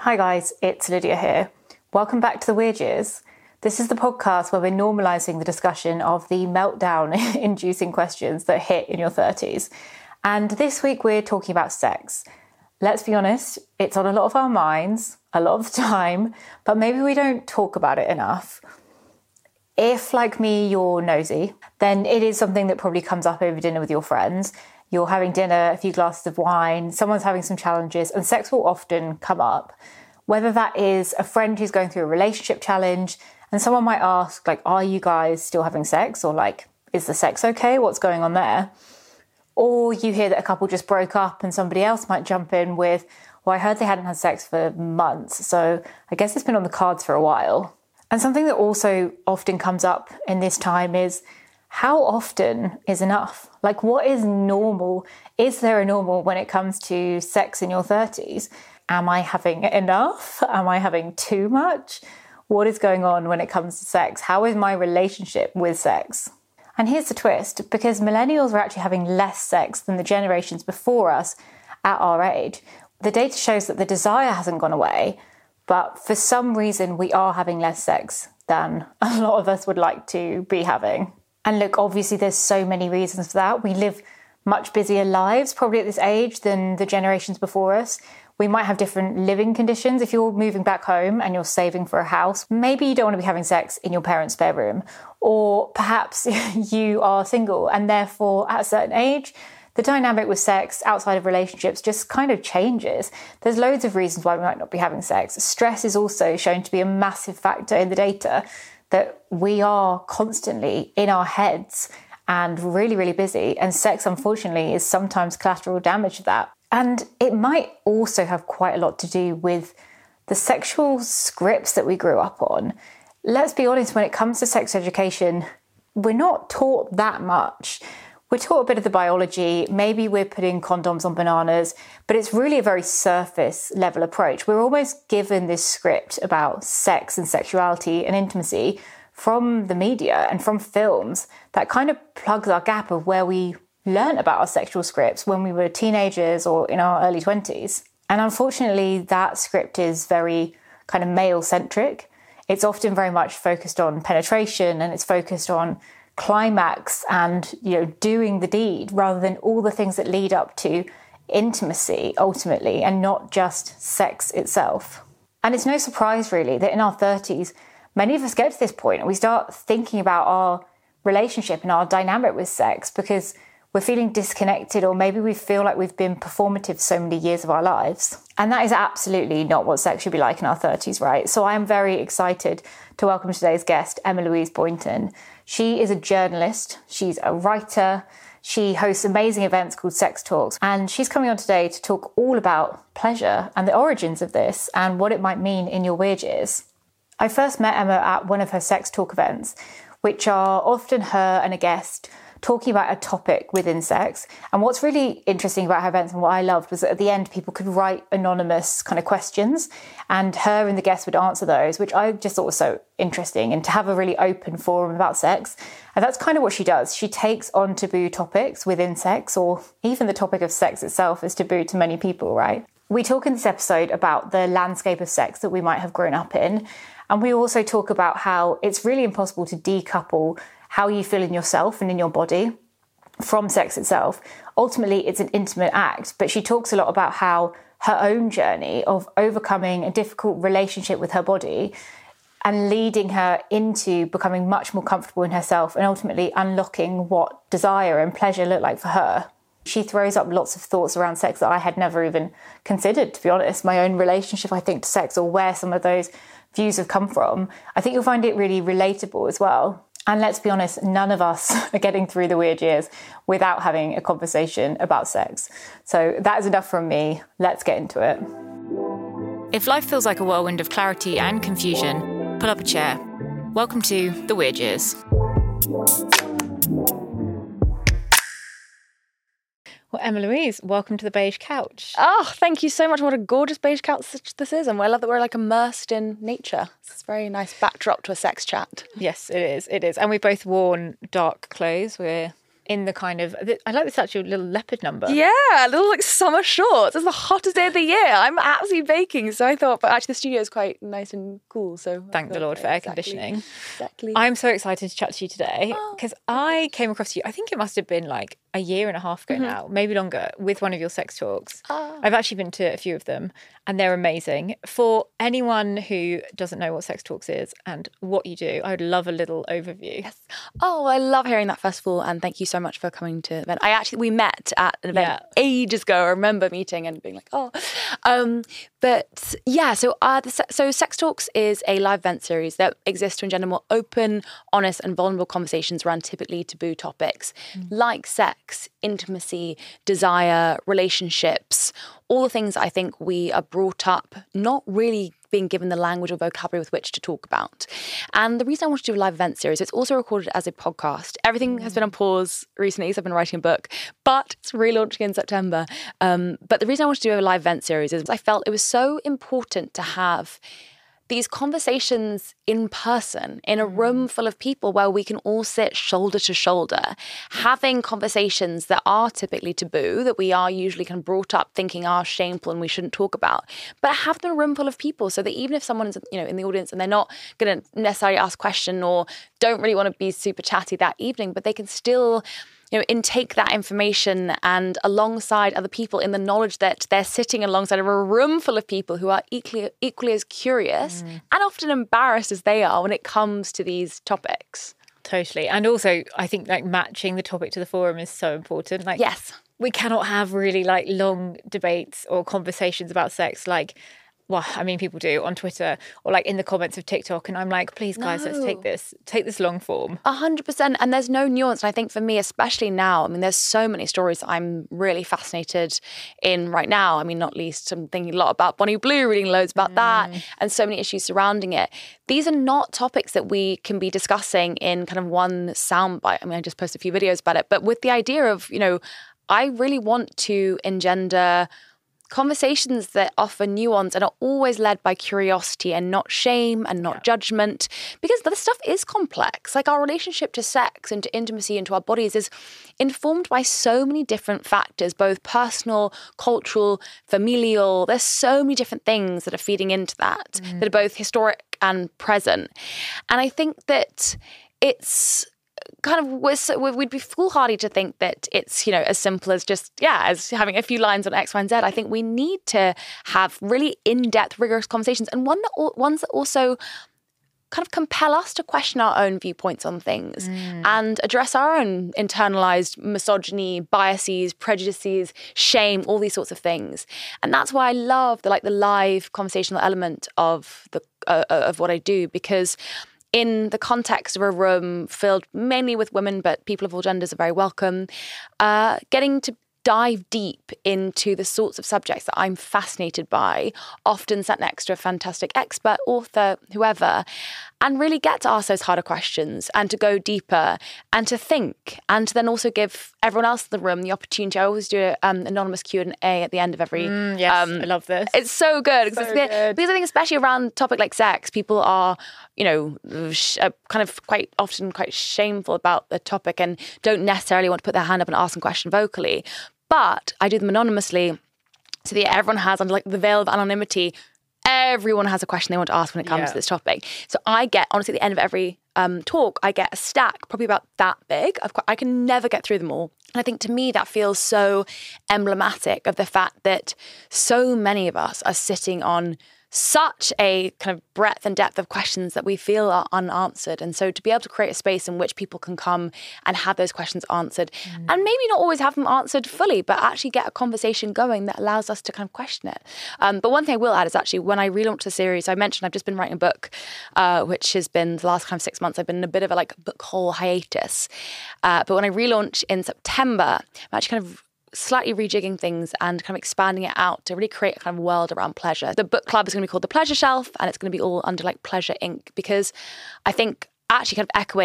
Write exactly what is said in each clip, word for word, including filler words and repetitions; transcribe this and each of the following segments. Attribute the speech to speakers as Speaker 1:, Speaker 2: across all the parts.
Speaker 1: Hi guys, it's Lydia here. Welcome back to The Weird Years. This is the podcast where we're normalising the discussion of the meltdown-inducing questions that hit in your thirties. And this week we're talking about sex. Let's be honest, it's on a lot of our minds, a lot of the time, but maybe we don't talk about it enough. If, like me, you're nosy, then it is something that probably comes up over dinner with your friends. You're having dinner, a few glasses of wine, someone's having some challenges, and sex will often come up. Whether that is a friend who's going through a relationship challenge, and someone might ask, like, are you guys still having sex? Or like, is the sex okay? What's going on there? Or you hear that a couple just broke up and somebody else might jump in with, well, I heard they hadn't had sex for months, so I guess it's been on the cards for a while. And something that also often comes up in this time is, how often is enough? Like, what is normal? Is there a normal when it comes to sex in your thirties? Am I having enough? Am I having too much? What is going on when it comes to sex? How is my relationship with sex? And here's the twist, because millennials are actually having less sex than the generations before us at our age. The data shows that the desire hasn't gone away, but for some reason we are having less sex than a lot of us would like to be having. And look, obviously there's so many reasons for that. We live much busier lives probably at this age than the generations before us. We might have different living conditions. If you're moving back home and you're saving for a house, maybe you don't want to be having sex in your parents' spare room. Or perhaps you are single and therefore at a certain age, the dynamic with sex outside of relationships just kind of changes. There's loads of reasons why we might not be having sex. Stress is also shown to be a massive factor in the data, that we are constantly in our heads and really, really busy. And sex, unfortunately, is sometimes collateral damage of that. And it might also have quite a lot to do with the sexual scripts that we grew up on. Let's be honest, when it comes to sex education, we're not taught that much. We're taught a bit of the biology, maybe we're putting condoms on bananas, but it's really a very surface level approach. We're almost given this script about sex and sexuality and intimacy from the media and from films that kind of plugs our gap of where we learn about our sexual scripts when we were teenagers or in our early twenties. And unfortunately, that script is very kind of male-centric. It's often very much focused on penetration and it's focused on climax and, you know, doing the deed rather than all the things that lead up to intimacy ultimately, and not just sex itself. And it's no surprise really that in our thirties, many of us get to this point and we start thinking about our relationship and our dynamic with sex because we're feeling disconnected, or maybe we feel like we've been performative so many years of our lives. And that is absolutely not what sex should be like in our thirties, right? So I am very excited to welcome today's guest, Emma Louise Boynton. She is a journalist, she's a writer, she hosts amazing events called Sex Talks, and she's coming on today to talk all about pleasure and the origins of this and what it might mean in your weird years. I first met Emma at one of her Sex Talk events, which are often her and a guest talking about a topic within sex. And what's really interesting about her events and what I loved was that at the end, people could write anonymous kind of questions and her and the guest would answer those, which I just thought was so interesting, and to have a really open forum about sex. And that's kind of what she does. She takes on taboo topics within sex, or even the topic of sex itself is taboo to many people, right? We talk in this episode about the landscape of sex that we might have grown up in. And we also talk about how it's really impossible to decouple how you feel in yourself and in your body from sex itself. Ultimately, it's an intimate act, but she talks a lot about how her own journey of overcoming a difficult relationship with her body and leading her into becoming much more comfortable in herself and ultimately unlocking what desire and pleasure look like for her. She throws up lots of thoughts around sex that I had never even considered, to be honest. My own relationship, I think, to sex, or where some of those views have come from. I think you'll find it really relatable as well. And let's be honest, none of us are getting through the weird years without having a conversation about sex. So that is enough from me. Let's get into it. If life feels like a whirlwind of clarity and confusion, pull up a chair. Welcome to The Weird Years. Well, Emma Louise, welcome to the beige couch.
Speaker 2: Oh, thank you so much. What a gorgeous beige couch this is. And I love that we're like immersed in nature. It's a very nice backdrop to a sex chat.
Speaker 1: Yes, it is. It is. And we've both worn dark clothes. We're in the kind of, I like this actual little leopard number.
Speaker 2: Yeah, little like summer shorts. It's the hottest day of the year. I'm absolutely baking. So I thought, but actually the studio is quite nice and cool. So
Speaker 1: thank the Lord for air conditioning.
Speaker 2: Exactly.
Speaker 1: I'm so excited to chat to you today because oh, I came across you, I think it must have been like a year and a half ago mm-hmm. now, maybe longer, with one of your sex talks. Oh. I've actually been to a few of them and they're amazing. For anyone who doesn't know what Sex Talks is and what you do, I would love a little overview.
Speaker 2: Yes. Oh, I love hearing that, first of all, and thank you so much for coming to the event. I actually, we met at an event yeah. ages ago. I remember meeting and being like, oh. Um, but yeah, so uh, the, so Sex Talks is a live event series that exists to engender more open, honest and vulnerable conversations around typically taboo topics mm. like sex, intimacy, desire, relationships, all the things I think we are brought up not really being given the language or vocabulary with which to talk about. And the reason I want to do a live event series, it's also recorded as a podcast. Everything has been on pause recently, so I've been writing a book, but it's relaunching in September. Um, but the reason I want to do a live event series is I felt it was so important to have these conversations in person, in a room full of people where we can all sit shoulder to shoulder, having conversations that are typically taboo, that we are usually kind of brought up thinking are shameful and we shouldn't talk about, but have them in a room full of people so that even if someone's, you know, in the audience and they're not going to necessarily ask a question or don't really want to be super chatty that evening, but they can still, you know, intake that information and alongside other people in the knowledge that they're sitting alongside of a room full of people who are equally, equally as curious mm. and often embarrassed as they are when it comes to these topics.
Speaker 1: Totally. And also, I think like matching the topic to the forum is so important. Like,
Speaker 2: yes.
Speaker 1: We cannot have really like long debates or conversations about sex like, well, I mean, people do on Twitter or like in the comments of TikTok. And I'm like, please, guys, no. let's take this, take this long form.
Speaker 2: A hundred percent. And there's no nuance. And I think for me, especially now, I mean, there's so many stories that I'm really fascinated in right now. I mean, not least, I'm thinking a lot about Bonnie Blue, reading loads about mm. that and so many issues surrounding it. These are not topics that we can be discussing in kind of one soundbite. I mean, I just posted a few videos about it, but with the idea of, you know, I really want to engender conversations that offer nuance and are always led by curiosity and not shame and not yeah. judgment, because this stuff is complex. Like our relationship to sex and to intimacy and to our bodies is informed by so many different factors, both personal, cultural, familial. There's so many different things that are feeding into that, mm. that are both historic and present. And I think that it's kind of, we'd be foolhardy to think that it's, you know, as simple as just, yeah, as having a few lines on X, Y, and Z. I think we need to have really in-depth, rigorous conversations, and one that ones that also kind of compel us to question our own viewpoints on things mm. and address our own internalized misogyny, biases, prejudices, shame, all these sorts of things. And that's why I love the like the live conversational element of the uh, of what I do, because in the context of a room filled mainly with women, but people of all genders are very welcome, uh, getting to dive deep into the sorts of subjects that I'm fascinated by, often sat next to a fantastic expert, author, whoever, and really get to ask those harder questions and to go deeper and to think and to then also give everyone else in the room the opportunity. I always do an um, anonymous Q and A at the end of every...
Speaker 1: Mm, yes, um, I love this.
Speaker 2: It's so good.
Speaker 1: So
Speaker 2: because,
Speaker 1: good.
Speaker 2: because I think especially around a topic like sex, people are, you know, sh- uh, kind of quite often quite shameful about the topic and don't necessarily want to put their hand up and ask a question vocally. But I do them anonymously so that everyone has, under like the veil of anonymity, everyone has a question they want to ask when it comes
Speaker 1: yeah.
Speaker 2: to this topic. So I get, honestly, at the end of every um, talk, I get a stack, probably about that big. I've got, I can never get through them all. And I think to me that feels so emblematic of the fact that so many of us are sitting on such a kind of breadth and depth of questions that we feel are unanswered. And so to be able to create a space in which people can come and have those questions answered, mm. and maybe not always have them answered fully, but actually get a conversation going that allows us to kind of question it. Um, but one thing I will add is actually when I relaunched the series, I mentioned I've just been writing a book, uh, which has been the last kind of six months, I've been in a bit of a like book haul hiatus. Uh, but when I relaunch in September, I'm actually kind of slightly rejigging things and kind of expanding it out to really create a kind of world around pleasure. The book club is going to be called The Pleasure Shelf, and it's going to be all under like Pleasure Incorporated, because I think actually kind of echoing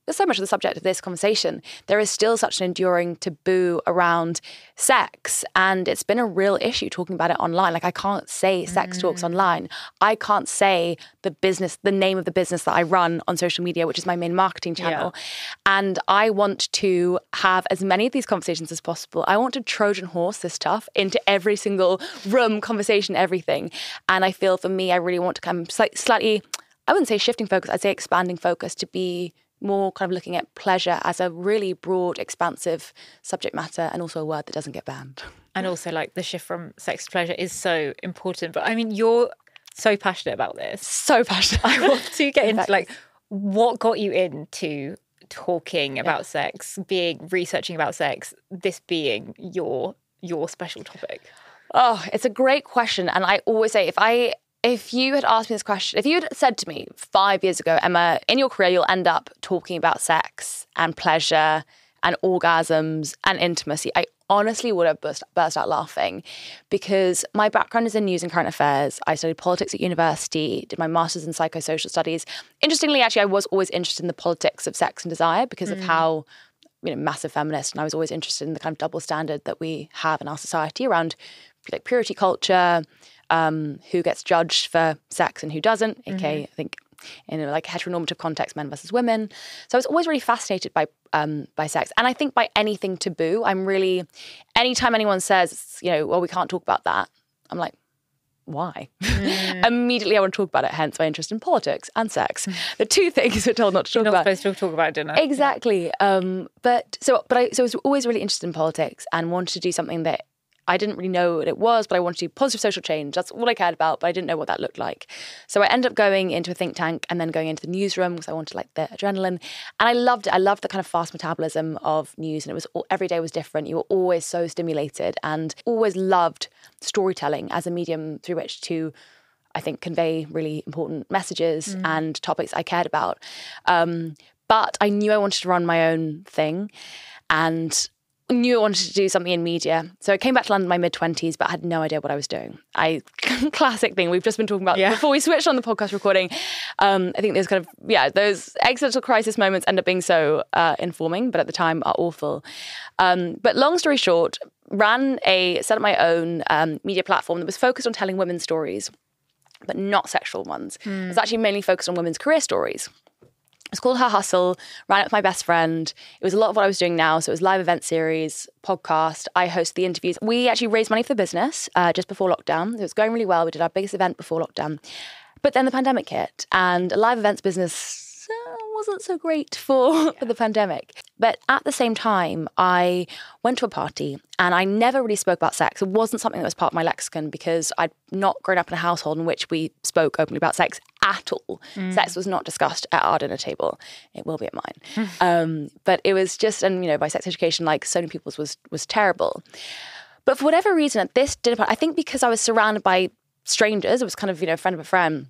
Speaker 2: so much of the subject of this conversation, there is still such an enduring taboo around sex. And it's been a real issue talking about it online. Like I can't say sex mm. talks online. I can't say the business, the name of the business that I run on social media, which is my main marketing channel. Yeah. And I want to have as many of these conversations as possible. I want to Trojan horse this stuff into every single room, conversation, everything. And I feel for me, I really want to come slightly, I wouldn't say shifting focus, I'd say expanding focus to be more kind of looking at pleasure as a really broad, expansive subject matter and also a word that doesn't get banned.
Speaker 1: And also like the shift from sex to pleasure is so important. But I mean, you're so passionate about this.
Speaker 2: So passionate.
Speaker 1: I want to get into like what got you into talking about yeah. sex, being researching about sex, this being your your special topic.
Speaker 2: Oh, it's a great question. And I always say if I If you had asked me this question, if you had said to me five years ago, Emma, in your career, you'll end up talking about sex and pleasure and orgasms and intimacy, I honestly would have burst, burst out laughing because my background is in news and current affairs. I studied politics at university, did my master's in psychosocial studies. Interestingly, actually, I was always interested in the politics of sex and desire because mm. of how, you know, massive feminist. And I was always interested in the kind of double standard that we have in our society around like purity culture, Um, who gets judged for sex and who doesn't, mm-hmm. aka I think in a like heteronormative context, men versus women. So I was always really fascinated by um, by sex. And I think by anything taboo, I'm really, anytime anyone says, you know, well, we can't talk about that, I'm like, why? Mm. Immediately I want to talk about it, hence my interest in politics and sex. The two things we're told not to talk
Speaker 1: You're not
Speaker 2: about.
Speaker 1: Not supposed to talk about dinner.
Speaker 2: Exactly. Yeah. Um, but so but I so I was always really interested in politics and wanted to do something that I didn't really know what it was, but I wanted to do positive social change. That's all I cared about, but I didn't know what that looked like. So I ended up going into a think tank and then going into the newsroom because I wanted like the adrenaline. And I loved it. I loved the kind of fast metabolism of news. And it was all, every day was different. You were always so stimulated and always loved storytelling as a medium through which to, I think, convey really important messages mm. and topics I cared about. Um, but I knew I wanted to run my own thing and knew I wanted to do something in media. So I came back to London in my mid-twenties, but I had no idea what I was doing. I classic thing we've just been talking about yeah. before we switched on the podcast recording. Um, I think there's kind of, yeah, those existential crisis moments end up being so uh, informing, but at the time are awful. Um, but long story short, ran a, set up my own um, media platform that was focused on telling women's stories, but not sexual ones. Mm. It was actually mainly focused on women's career stories. It's called Her Hustle, ran it with my best friend. It was a lot of what I was doing now. So it was live event series, podcast. I host the interviews. We actually raised money for the business uh, just before lockdown. It was going really well. We did our biggest event before lockdown. But then the pandemic hit and a live events business uh, wasn't so great for, yeah. for the pandemic. But at the same time, I went to a party and I never really spoke about sex. It wasn't something that was part of my lexicon because I'd not grown up in a household in which we spoke openly about sex at all. Mm. Sex was not discussed at our dinner table. It will be at mine. um, but it was just, and you know, my sex education, like so many people's, was was terrible. But for whatever reason, at this dinner party, I think because I was surrounded by strangers, it was kind of, you know, friend of a friend,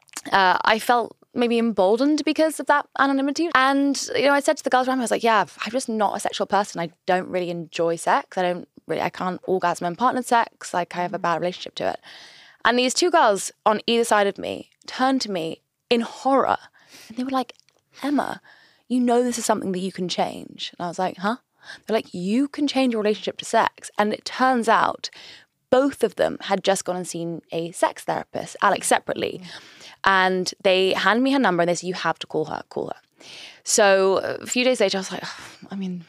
Speaker 2: uh, I felt maybe emboldened because of that anonymity. And, you know, I said to the girls around me, I was like, yeah, I'm just not a sexual person. I don't really enjoy sex. I don't really, I can't orgasm in partnered sex. Like I have a bad relationship to it. And these two girls on either side of me turned to me in horror. And they were like, Emma, you know this is something that you can change. And I was like, huh? They're like, you can change your relationship to sex. And it turns out both of them had just gone and seen a sex therapist, Alex, separately. Mm. And they handed me her number and they said, you have to call her, call her. So a few days later, I was like, oh, I mean,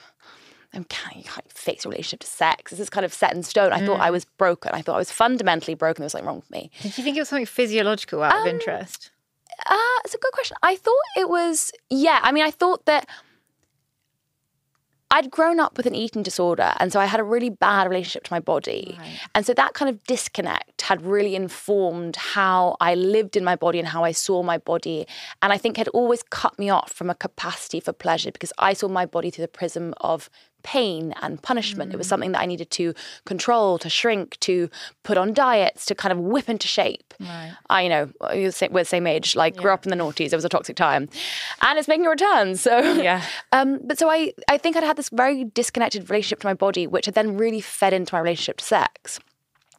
Speaker 2: I can't, you can't fix your relationship to sex. This is kind of set in stone. I mm. thought I was broken. I thought I was fundamentally broken. There was something wrong with me.
Speaker 1: Did you think it was something physiological out um, of interest?
Speaker 2: Uh, it's a good question. I thought it was, yeah. I mean, I thought that I'd grown up with an eating disorder, and so I had a really bad relationship to my body. Right. And so that kind of disconnect had really informed how I lived in my body and how I saw my body. And I think had always cut me off from a capacity for pleasure because I saw my body through the prism of pain and punishment. Mm. It was something that I needed to control, to shrink, to put on diets, to kind of whip into shape. Right. I, you know, we're the same age, like yeah. grew up in the noughties. It was a toxic time. And it's making a return. So, yeah. um, but so I, I think I'd had this very disconnected relationship to my body, which had then really fed into my relationship to sex.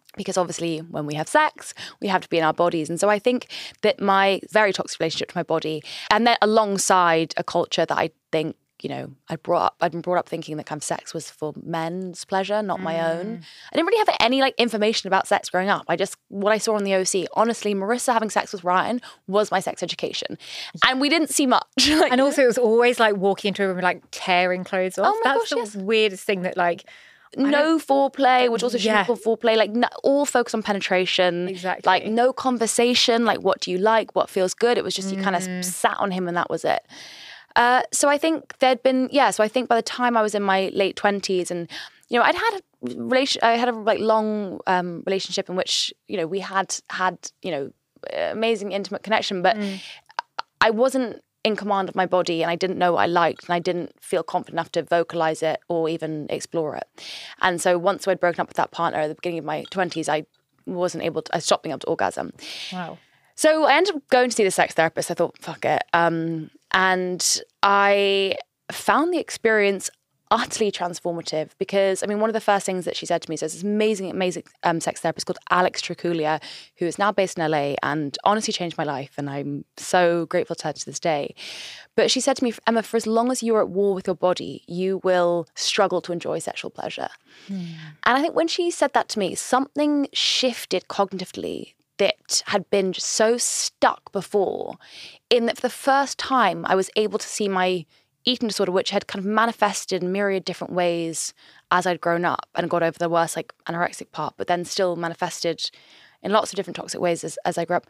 Speaker 2: Because obviously when we have sex, we have to be in our bodies. And so I think that my very toxic relationship to my body, and then alongside a culture that I think, you know, I brought up, I'd been brought up thinking that kind of sex was for men's pleasure, not mm. my own. I didn't really have any like information about sex growing up. I just, what I saw on the O C, honestly, Marissa having sex with Ryan was my sex education. And we didn't see much. Like,
Speaker 1: and also it was always like walking into a room and like tearing clothes off.
Speaker 2: Oh my
Speaker 1: That's
Speaker 2: gosh,
Speaker 1: the
Speaker 2: yes.
Speaker 1: weirdest thing that like,
Speaker 2: no foreplay, which also shouldn't
Speaker 1: yeah.
Speaker 2: be called foreplay, like no, all focus on penetration.
Speaker 1: Exactly.
Speaker 2: Like no conversation, like what do you like, what feels good. It was just mm. you kind of sat on him and that was it. Uh, so I think there'd been, yeah, so I think by the time I was in my late twenties and, you know, I'd had a relation, I had a like long um, relationship in which, you know, we had had, you know, amazing intimate connection, but mm. I wasn't in command of my body and I didn't know what I liked and I didn't feel confident enough to vocalize it or even explore it. And so once I'd broken up with that partner at the beginning of my twenties, I wasn't able to, I stopped being able to orgasm.
Speaker 1: Wow.
Speaker 2: So I ended up going to see the sex therapist. I thought, fuck it. Um, and I found the experience utterly transformative because, I mean, one of the first things that she said to me is there's this amazing, amazing um, sex therapist called Alex Triculia, who is now based in L A and honestly changed my life. And I'm so grateful to her to this day. But she said to me, Emma, for as long as you're at war with your body, you will struggle to enjoy sexual pleasure. Mm. And I think when she said that to me, something shifted cognitively that had been just so stuck before, in that for the first time I was able to see my eating disorder, which had kind of manifested in myriad different ways as I'd grown up and got over the worst like anorexic part, but then still manifested in lots of different toxic ways as, as I grew up.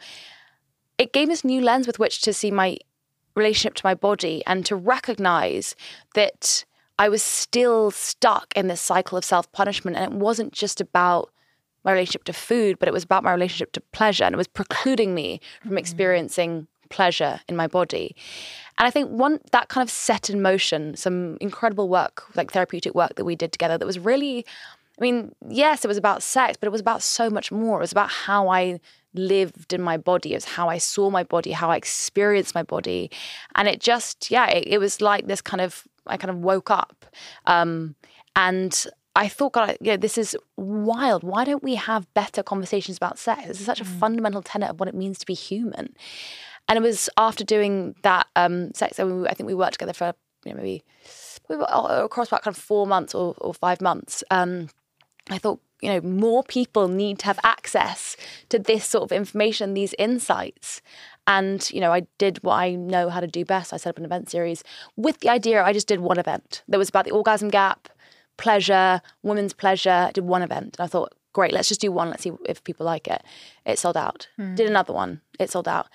Speaker 2: It gave this new lens with which to see my relationship to my body and to recognize that I was still stuck in this cycle of self-punishment. And it wasn't just about my relationship to food, but it was about my relationship to pleasure. And it was precluding me from experiencing pleasure in my body. And I think one that kind of set in motion some incredible work, like therapeutic work that we did together that was really, I mean, yes, it was about sex, but it was about so much more. It was about how I lived in my body. It was how I saw my body, how I experienced my body. And it just, yeah, it, it was like this kind of, I kind of woke up. Um, and I thought, God, you know, this is wild. Why don't we have better conversations about sex? This is such a mm. fundamental tenet of what it means to be human. And it was after doing that um, sex, I, mean, I think we worked together for you know, maybe we were across about kind of four months or, or five months. Um, I thought, you know, more people need to have access to this sort of information, these insights. And, you know, I did what I know how to do best. I set up an event series with the idea I just did one event that was about the orgasm gap, pleasure, women's pleasure. I did one event. And I thought, great, let's just do one. Let's see if people like it. It sold out. Mm. Did another one. It sold out.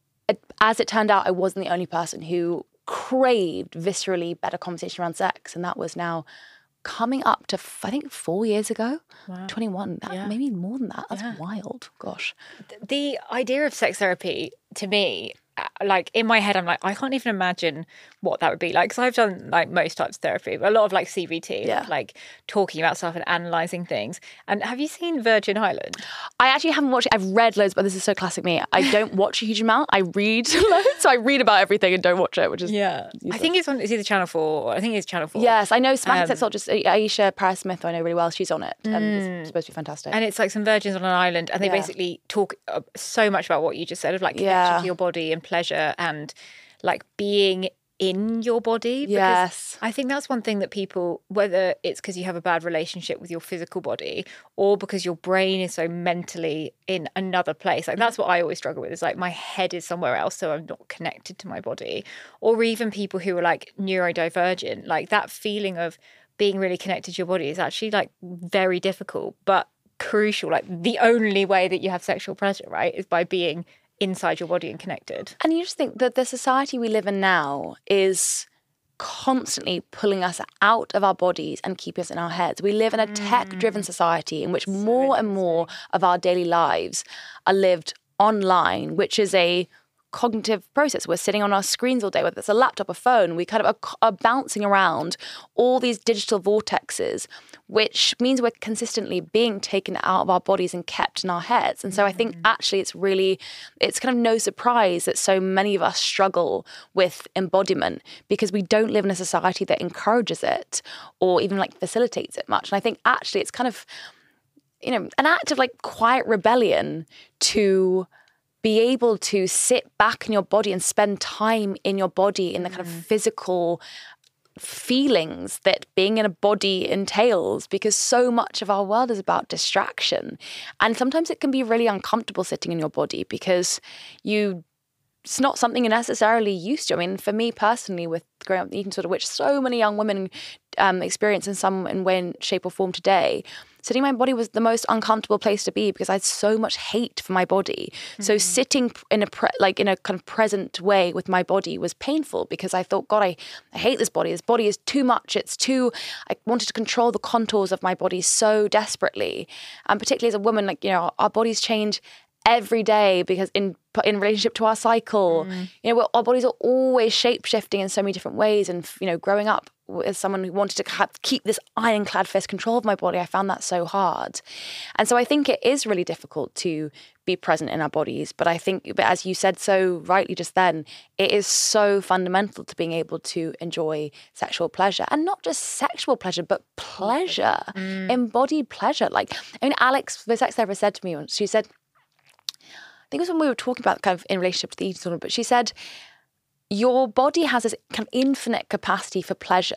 Speaker 2: As it turned out, I wasn't the only person who craved viscerally better conversation around sex. And that was now coming up to, I think, four years ago. Wow. twenty-one. That, yeah. Maybe more than that. That's yeah. wild. Gosh.
Speaker 1: The idea of sex therapy, to me, like in my head, I'm like, I can't even imagine what that would be like. Because I've done like most types of therapy, but a lot of like C B T, yeah. like talking about stuff and analysing things. And have you seen Virgin Island?
Speaker 2: I actually haven't watched it. I've read loads, but this is so classic me. I don't watch a huge amount. I read loads. So I read about everything and don't watch it, which is
Speaker 1: yeah. Useless. I think it's on. It's either Channel Four. Or I think it's Channel Four.
Speaker 2: Yes, I know. Smashing um, Sexologist Aisha Paris Smith, who I know really well. She's on it, and mm. it's supposed to be fantastic.
Speaker 1: And it's like some virgins on an island, and they yeah. basically talk uh, so much about what you just said of like connection yeah. to your body and pleasure and like being in your body. Because
Speaker 2: yes.
Speaker 1: I think that's one thing that people, whether it's because you have a bad relationship with your physical body or because your brain is so mentally in another place, like that's what I always struggle with, is like my head is somewhere else, so I'm not connected to my body. Or even people who are like neurodivergent, like that feeling of being really connected to your body is actually like very difficult, but crucial. Like the only way that you have sexual pleasure, right, is by being inside your body and connected.
Speaker 2: And you just think that the society we live in now is constantly pulling us out of our bodies and keeping us in our heads. We live in a tech-driven society in which more and more of our daily lives are lived online, which is a cognitive process. We're sitting on our screens all day, whether it's a laptop, a phone, we kind of are, are bouncing around all these digital vortexes, which means we're consistently being taken out of our bodies and kept in our heads. And so I think actually it's really, it's kind of no surprise that so many of us struggle with embodiment because we don't live in a society that encourages it or even like facilitates it much. And I think actually it's kind of, you know, an act of like quiet rebellion to be able to sit back in your body and spend time in your body in the kind of physical feelings that being in a body entails, because so much of our world is about distraction. And sometimes it can be really uncomfortable sitting in your body because you it's not something you're necessarily used to. I mean, for me personally, with growing up with eating disorder, which so many young women um, experience in some in way, shape or form today, sitting in my body was the most uncomfortable place to be because I had so much hate for my body. Mm-hmm. So sitting in a pre- like in a kind of present way with my body was painful because I thought, God, I, I hate this body. This body is too much. It's too, I wanted to control the contours of my body so desperately. And particularly as a woman, like, you know, our bodies change every day because in in relationship to our cycle, mm. you know, our bodies are always shape-shifting in so many different ways. And, you know, growing up as someone who wanted to have, keep this ironclad fist control of my body, I found that so hard. And so I think it is really difficult to be present in our bodies. But I think, but as you said so rightly just then, it is so fundamental to being able to enjoy sexual pleasure, and not just sexual pleasure, but pleasure, mm. embodied pleasure. Like, I mean, Alex, the sex therapist, said to me once, she said, I think it was when we were talking about kind of in relationship to the eating disorder, but she said, your body has this kind of infinite capacity for pleasure,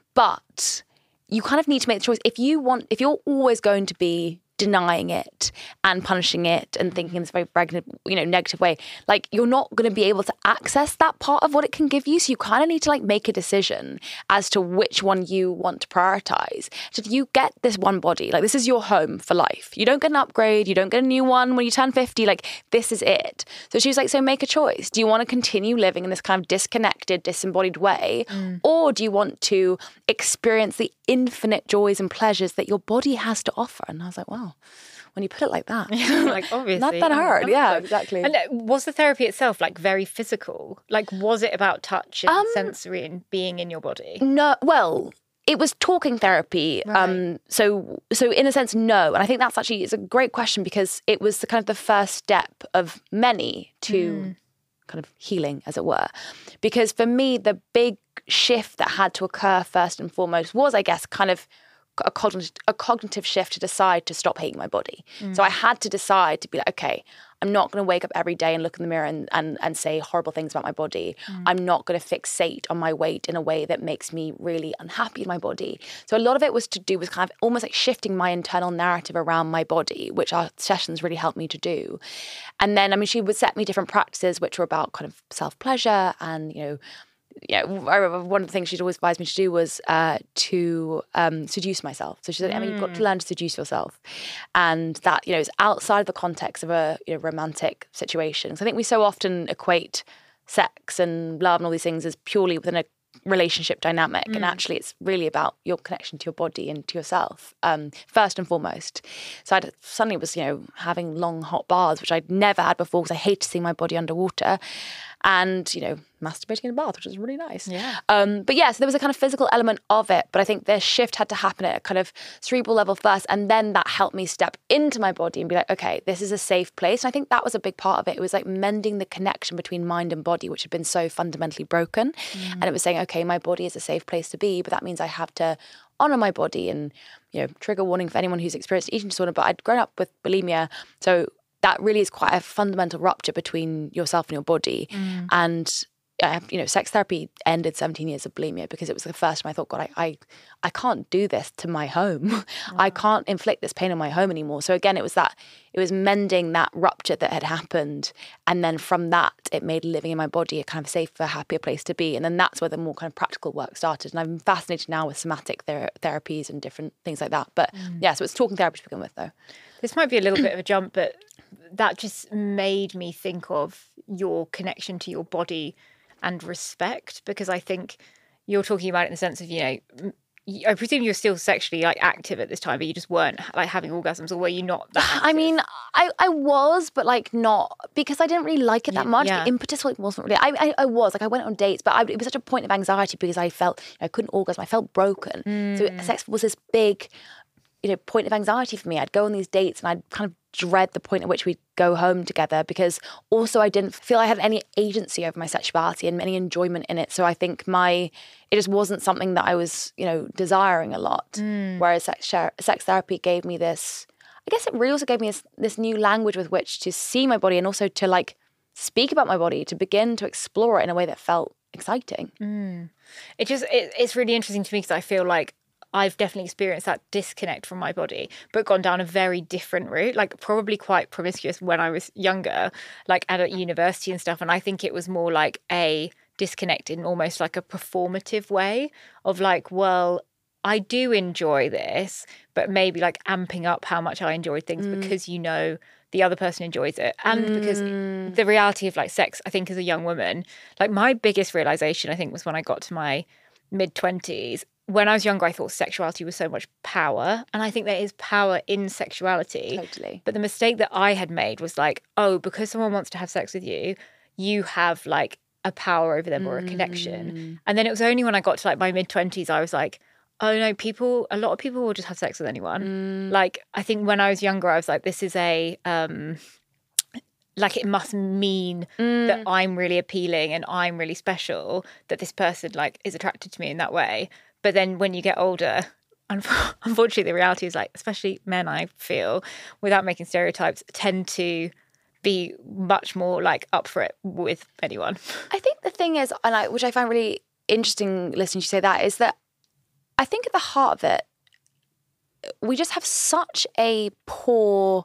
Speaker 2: but you kind of need to make the choice. If you want, if you're always going to be denying it and punishing it and thinking in this very, you know, negative way, like, you're not going to be able to access that part of what it can give you. So you kind of need to like make a decision as to which one you want to prioritize. So if you get this one body, like, this is your home for life. You don't get an upgrade. You don't get a new one when you turn fifty. Like, this is it. So she was like, so make a choice. Do you want to continue living in this kind of disconnected, disembodied way? Mm. Or do you want to experience the infinite joys and pleasures that your body has to offer? And I was like, wow. When you put it like that,
Speaker 1: yeah, like, obviously
Speaker 2: not that hard. Yeah, exactly.
Speaker 1: And was the therapy itself like very physical? Like, was it about touch and um, sensory and being in your body?
Speaker 2: No, well, it was talking therapy. Right. Um, so, so in a sense, no. And I think that's actually it's a great question because it was the kind of the first step of many to mm. kind of healing, as it were. Because for me, the big shift that had to occur first and foremost was, I guess, kind of A cognitive, a cognitive shift to decide to stop hating my body. Mm. So I had to decide to be like, okay, I'm not going to wake up every day and look in the mirror and, and, and say horrible things about my body. Mm. I'm not going to fixate on my weight in a way that makes me really unhappy in my body. So a lot of it was to do with kind of almost like shifting my internal narrative around my body, which our sessions really helped me to do. And then, I mean, she would set me different practices, which were about kind of self-pleasure and, you know, yeah, one of the things she'd always advised me to do was uh, to um, seduce myself. So she said, mm. Emma, you've got to learn to seduce yourself. And that, you know, is outside the context of a, you know, romantic situation. So I think we so often equate sex and love and all these things as purely within a relationship dynamic. Mm. And actually it's really about your connection to your body and to yourself, um, first and foremost. So I suddenly was, you know, having long hot baths, which I'd never had before because I hate to see my body underwater. And, you know, masturbating in a bath, which is really nice.
Speaker 1: Yeah.
Speaker 2: Um, but yeah, so there was a kind of physical element of it. But I think the shift had to happen at a kind of cerebral level first. And then that helped me step into my body and be like, okay, this is a safe place. And I think that was a big part of it. It was like mending the connection between mind and body, which had been so fundamentally broken. Mm. And it was saying, okay, my body is a safe place to be, but that means I have to honor my body. And, you know, trigger warning for anyone who's experienced eating disorder, but I'd grown up with bulimia. So that really is quite a fundamental rupture between yourself and your body. Mm. And, uh, you know, sex therapy ended seventeen years of bulimia because it was the first time I thought, God, I I, I can't do this to my home. Wow. I can't inflict this pain on my home anymore. So again, it was that, it was mending that rupture that had happened. And then from that, it made living in my body a kind of safer, happier place to be. And then that's where the more kind of practical work started. And I'm fascinated now with somatic ther- therapies and different things like that. But mm. yeah, so it's talking therapy to begin with, though.
Speaker 1: This might be a little bit of a jump, but that just made me think of your connection to your body and respect, because I think you're talking about it in the sense of, you know, I presume you're still sexually like active at this time, but you just weren't like having orgasms, or were you not that active?
Speaker 2: I mean, I, I was, but like not, because I didn't really like it that much.
Speaker 1: Yeah.
Speaker 2: The impetus wasn't really, I, I I was, like I went on dates, but I, it was such a point of anxiety because I felt, you know, I couldn't orgasm, I felt broken. Mm. So sex was this big, you know, point of anxiety for me. I'd go on these dates and I'd kind of dread the point at which we'd go home together, because also I didn't feel I had any agency over my sexuality and any enjoyment in it. So I think my, it just wasn't something that I was, you know, desiring a lot. Mm. Whereas sex, sex therapy gave me this, I guess it really also gave me this, this new language with which to see my body and also to like speak about my body, to begin to explore it in a way that felt exciting.
Speaker 1: Mm. It just, it, it's really interesting to me because I feel like I've definitely experienced that disconnect from my body, but gone down a very different route, like probably quite promiscuous when I was younger, like at university and stuff. And I think it was more like a disconnect in almost like a performative way of like, well, I do enjoy this, but maybe like amping up how much I enjoy things mm. because, you know, the other person enjoys it. And mm. because the reality of like sex, I think as a young woman, like my biggest realization, I think, was when I got to my mid twenties. When I was younger, I thought sexuality was so much power. And I think there is power in sexuality.
Speaker 2: Totally.
Speaker 1: But the mistake that I had made was like, oh, because someone wants to have sex with you, you have like a power over them mm. or a connection. And then it was only when I got to like my mid twenties, I was like, oh no, people, a lot of people will just have sex with anyone. Mm. Like, I think when I was younger, I was like, this is a, um, like it must mean mm. that I'm really appealing and I'm really special, that this person like is attracted to me in that way. But then when you get older, unfortunately, the reality is like, especially men, I feel, without making stereotypes, tend to be much more like up for it with anyone.
Speaker 2: I think the thing is, and I, which I find really interesting listening to you say that, is that I think at the heart of it, we just have such a poor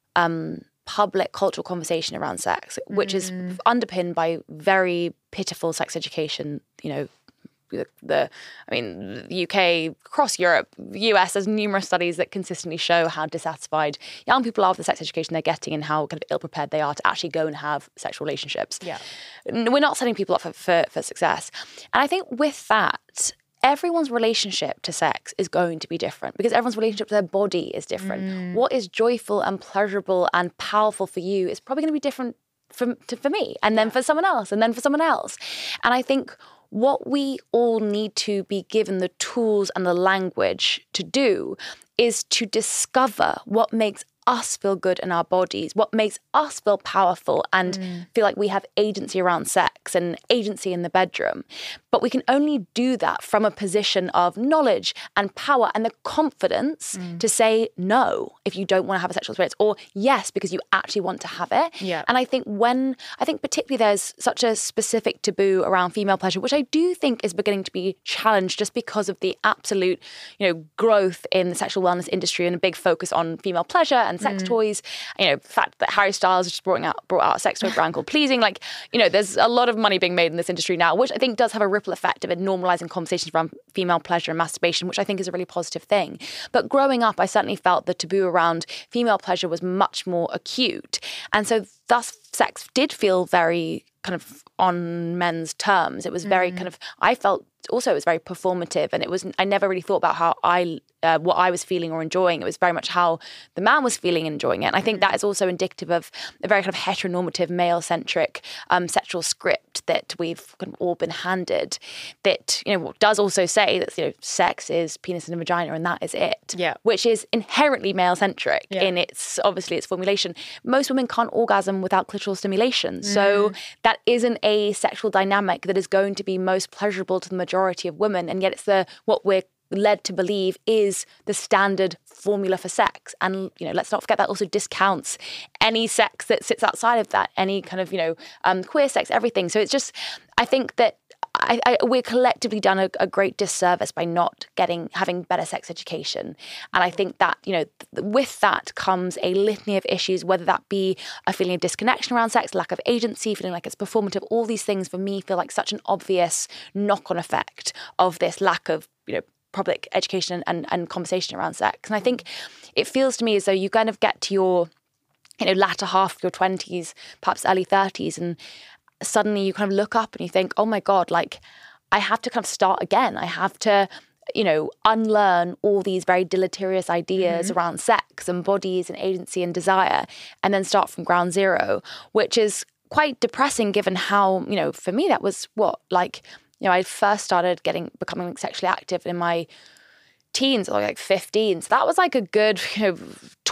Speaker 2: um, public cultural conversation around sex, which mm. is underpinned by very pitiful sex education, you know, The, the, I mean, the U K, across Europe, U S, there's numerous studies that consistently show how dissatisfied young people are with the sex education they're getting and how kind of ill-prepared they are to actually go and have sexual relationships.
Speaker 1: Yeah.
Speaker 2: We're not setting people up for, for, for success. And I think with that, everyone's relationship to sex is going to be different because everyone's relationship to their body is different. Mm. What is joyful and pleasurable and powerful for you is probably going to be different for, to, for me, and then for someone else, and then for someone else. And I think what we all need to be given the tools and the language to do is to discover what makes us feel good in our bodies, what makes us feel powerful and mm. feel like we have agency around sex and agency in the bedroom. But we can only do that from a position of knowledge and power and the confidence mm. to say no if you don't want to have a sexual experience, or yes because you actually want to have it.
Speaker 1: Yeah.
Speaker 2: And I think when, I think particularly there's such a specific taboo around female pleasure, which I do think is beginning to be challenged just because of the absolute, you know, growth in the sexual wellness industry and a big focus on female pleasure and sex mm. toys. You know, the fact that Harry Styles just brought out brought out a sex toy brand called Pleasing. Like, you know, there's a lot of money being made in this industry now, which I think does have a ripple effect of it normalizing conversations around female pleasure and masturbation, which I think is a really positive thing. But growing up, I certainly felt the taboo around female pleasure was much more acute. And so thus sex did feel very kind of on men's terms. It was very mm. kind of, I felt also it was very performative, and it was, I never really thought about how I, uh, what I was feeling or enjoying. It was very much how the man was feeling and enjoying it. And I think that is also indicative of a very kind of heteronormative, male-centric um, sexual script that we've kind of all been handed, that, you know, does also say that, you know, sex is penis and a vagina and that is it.
Speaker 1: Yeah.
Speaker 2: Which is inherently male-centric
Speaker 1: yeah.
Speaker 2: in its, obviously, its formulation. Most women can't orgasm without clitoral stimulation. So mm. that isn't a sexual dynamic that is going to be most pleasurable to the majority of women, and yet it's the what we're led to believe is the standard formula for sex. And, you know, let's not forget that also discounts any sex that sits outside of that, any kind of, you know, um, queer sex, everything. So it's just, I think that I, I, we're collectively done a, a great disservice by not getting, having better sex education. And I think that, you know, th- with that comes a litany of issues, whether that be a feeling of disconnection around sex, lack of agency, feeling like it's performative. All these things for me feel like such an obvious knock-on effect of this lack of, you know, public education and, and conversation around sex. And I think it feels to me as though you kind of get to your, you know, latter half of your twenties, perhaps early thirties, and suddenly you kind of look up and you think, oh my God, like I have to kind of start again. I have to, you know, unlearn all these very deleterious ideas mm-hmm. around sex and bodies and agency and desire, and then start from ground zero, which is quite depressing given how, you know, for me that was what, like, you know, I first started getting, becoming sexually active in my teens, or like fifteen. So that was like a good, you know,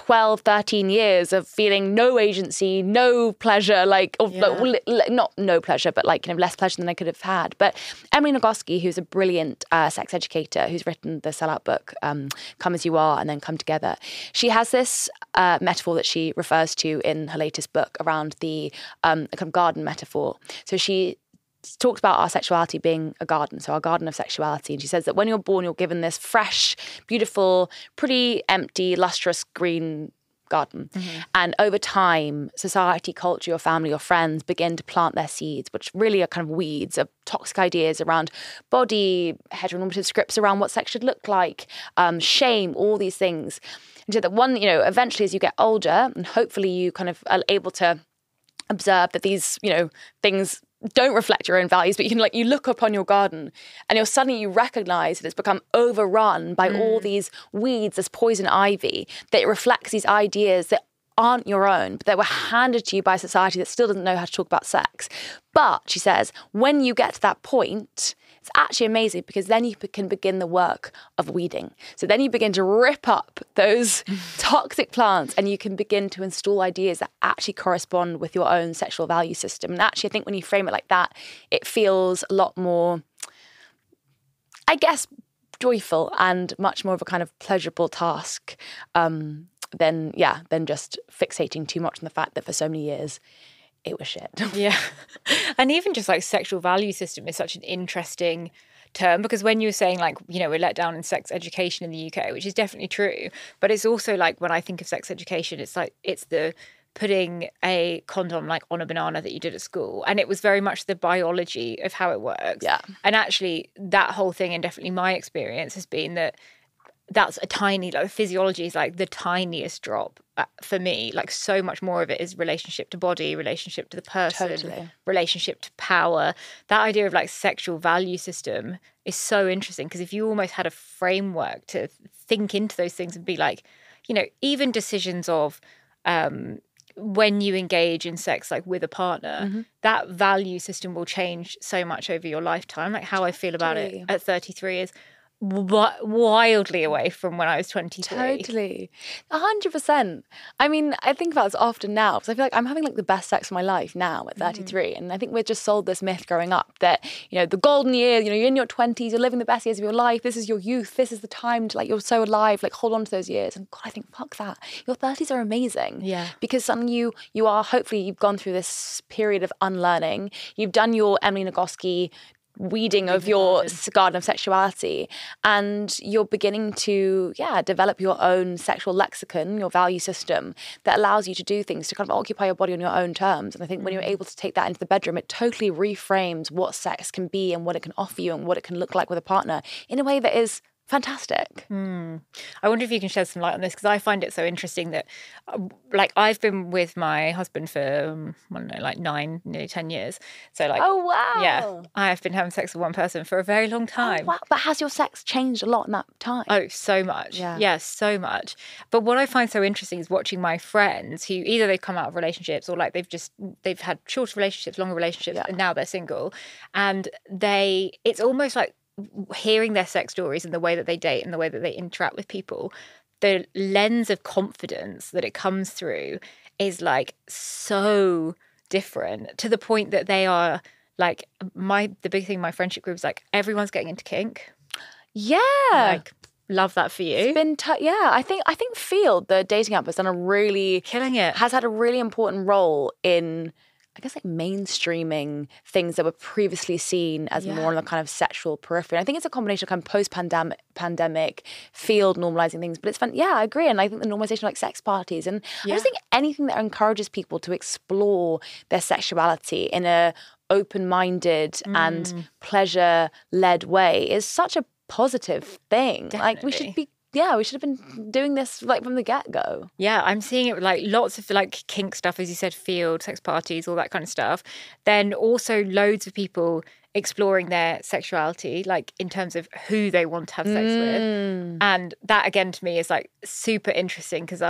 Speaker 2: twelve, thirteen years of feeling no agency, no pleasure, like, or,
Speaker 1: Yeah.
Speaker 2: like, not no pleasure, but like kind of less pleasure than I could have had. But Emily Nagoski, who's a brilliant uh, sex educator who's written the sellout book, um, Come As You Are and Then Come Together, she has this uh, metaphor that she refers to in her latest book around the um, kind of garden metaphor. So she talked about our sexuality being a garden, so our garden of sexuality. And she says that when you're born, you're given this fresh, beautiful, pretty empty, lustrous green garden. Mm-hmm. And over time, society, culture, your family, your friends begin to plant their seeds, which really are kind of weeds of toxic ideas around body, heteronormative scripts around what sex should look like, um, shame, all these things. And so that one, you know, eventually as you get older, and hopefully you kind of are able to observe that these, you know, things don't reflect your own values, but you can like you look upon your garden and you're suddenly you recognize that it's become overrun by mm. all these weeds, this poison ivy, that it reflects these ideas that aren't your own, but that were handed to you by society that still doesn't know how to talk about sex. But she says, when you get to that point, it's actually amazing because then you can begin the work of weeding. So then you begin to rip up those toxic plants and you can begin to install ideas that actually correspond with your own sexual value system. And actually, I think when you frame it like that, it feels a lot more, I guess, joyful and much more of a kind of pleasurable task um, than, yeah, than just fixating too much on the fact that for so many years, it was shit.
Speaker 1: Yeah. And even just like sexual value system is such an interesting term because when you were saying like, you know, we're let down in sex education in the U K, which is definitely true, but it's also like when I think of sex education, it's like it's the putting a condom like on a banana that you did at school. And it was very much the biology of how it works.
Speaker 2: Yeah.
Speaker 1: And actually that whole thing, and definitely my experience has been that that's a tiny, like physiology is like the tiniest drop uh, for me. Like so much more of it is relationship to body, relationship to the person,
Speaker 2: Totally.
Speaker 1: relationship to power. That idea of like sexual value system is so interesting because if you almost had a framework to think into those things and be like, you know, even decisions of um, when you engage in sex, like with a partner, mm-hmm. that value system will change so much over your lifetime. Like how I feel about it at thirty-three is wildly away from when I was twenty-three.
Speaker 2: Totally. A hundred percent. I mean, I think about this often now because I feel like I'm having like the best sex of my life now at thirty-three. Mm. And I think we're just sold this myth growing up that, you know, the golden years, you know, you're in your twenties, you're living the best years of your life. This is your youth. This is the time to like, you're so alive, like hold on to those years. And God, I think, fuck that. Your thirties are amazing.
Speaker 1: Yeah.
Speaker 2: Because suddenly you, you are, hopefully you've gone through this period of unlearning. You've done your Emily Nagoski weeding of your garden of sexuality, and you're beginning to yeah develop your own sexual lexicon, your value system that allows you to do things to kind of occupy your body on your own terms. And I think mm. when you're able to take that into the bedroom, it totally reframes what sex can be and what it can offer you and what it can look like with a partner in a way that is fantastic.
Speaker 1: Mm. I wonder if you can shed some light on this because I find it so interesting that, uh, like, I've been with my husband for um, I don't know, like nine, nearly ten years. So, like,
Speaker 2: oh wow,
Speaker 1: yeah, I have been having sex with one person for a very long time.
Speaker 2: Oh, wow. But has your sex changed a lot in that time?
Speaker 1: Oh, so much.
Speaker 2: Yeah.
Speaker 1: yeah, so much. But what I find so interesting is watching my friends who either they've come out of relationships or like they've just they've had shorter relationships, longer relationships, yeah. and now they're single, and they it's almost like hearing their sex stories and the way that they date and the way that they interact with people, the lens of confidence that it comes through is like so different to the point that they are like my the big thing in my friendship group is like everyone's getting into kink.
Speaker 2: Yeah.
Speaker 1: Like love that for you.
Speaker 2: It's been t- yeah, I think I think Field, the dating app, has done a really
Speaker 1: killing it.
Speaker 2: Has had a really important role in I guess like mainstreaming things that were previously seen as yeah. more on the kind of sexual periphery. And I think it's a combination of kind of post-pandemic pandemic Field normalizing things. But it's fun. Yeah, I agree. And I think the normalization of like sex parties. And yeah. I just think anything that encourages people to explore their sexuality in a open-minded mm. and pleasure-led way is such a positive thing.
Speaker 1: Definitely.
Speaker 2: Like we should be Yeah, we should have been doing this like from the get-go.
Speaker 1: Yeah, I'm seeing it with like lots of like kink stuff, as you said, Field, sex parties, all that kind of stuff. Then also loads of people exploring their sexuality, like in terms of who they want to have sex mm. with. And that again to me is like super interesting because I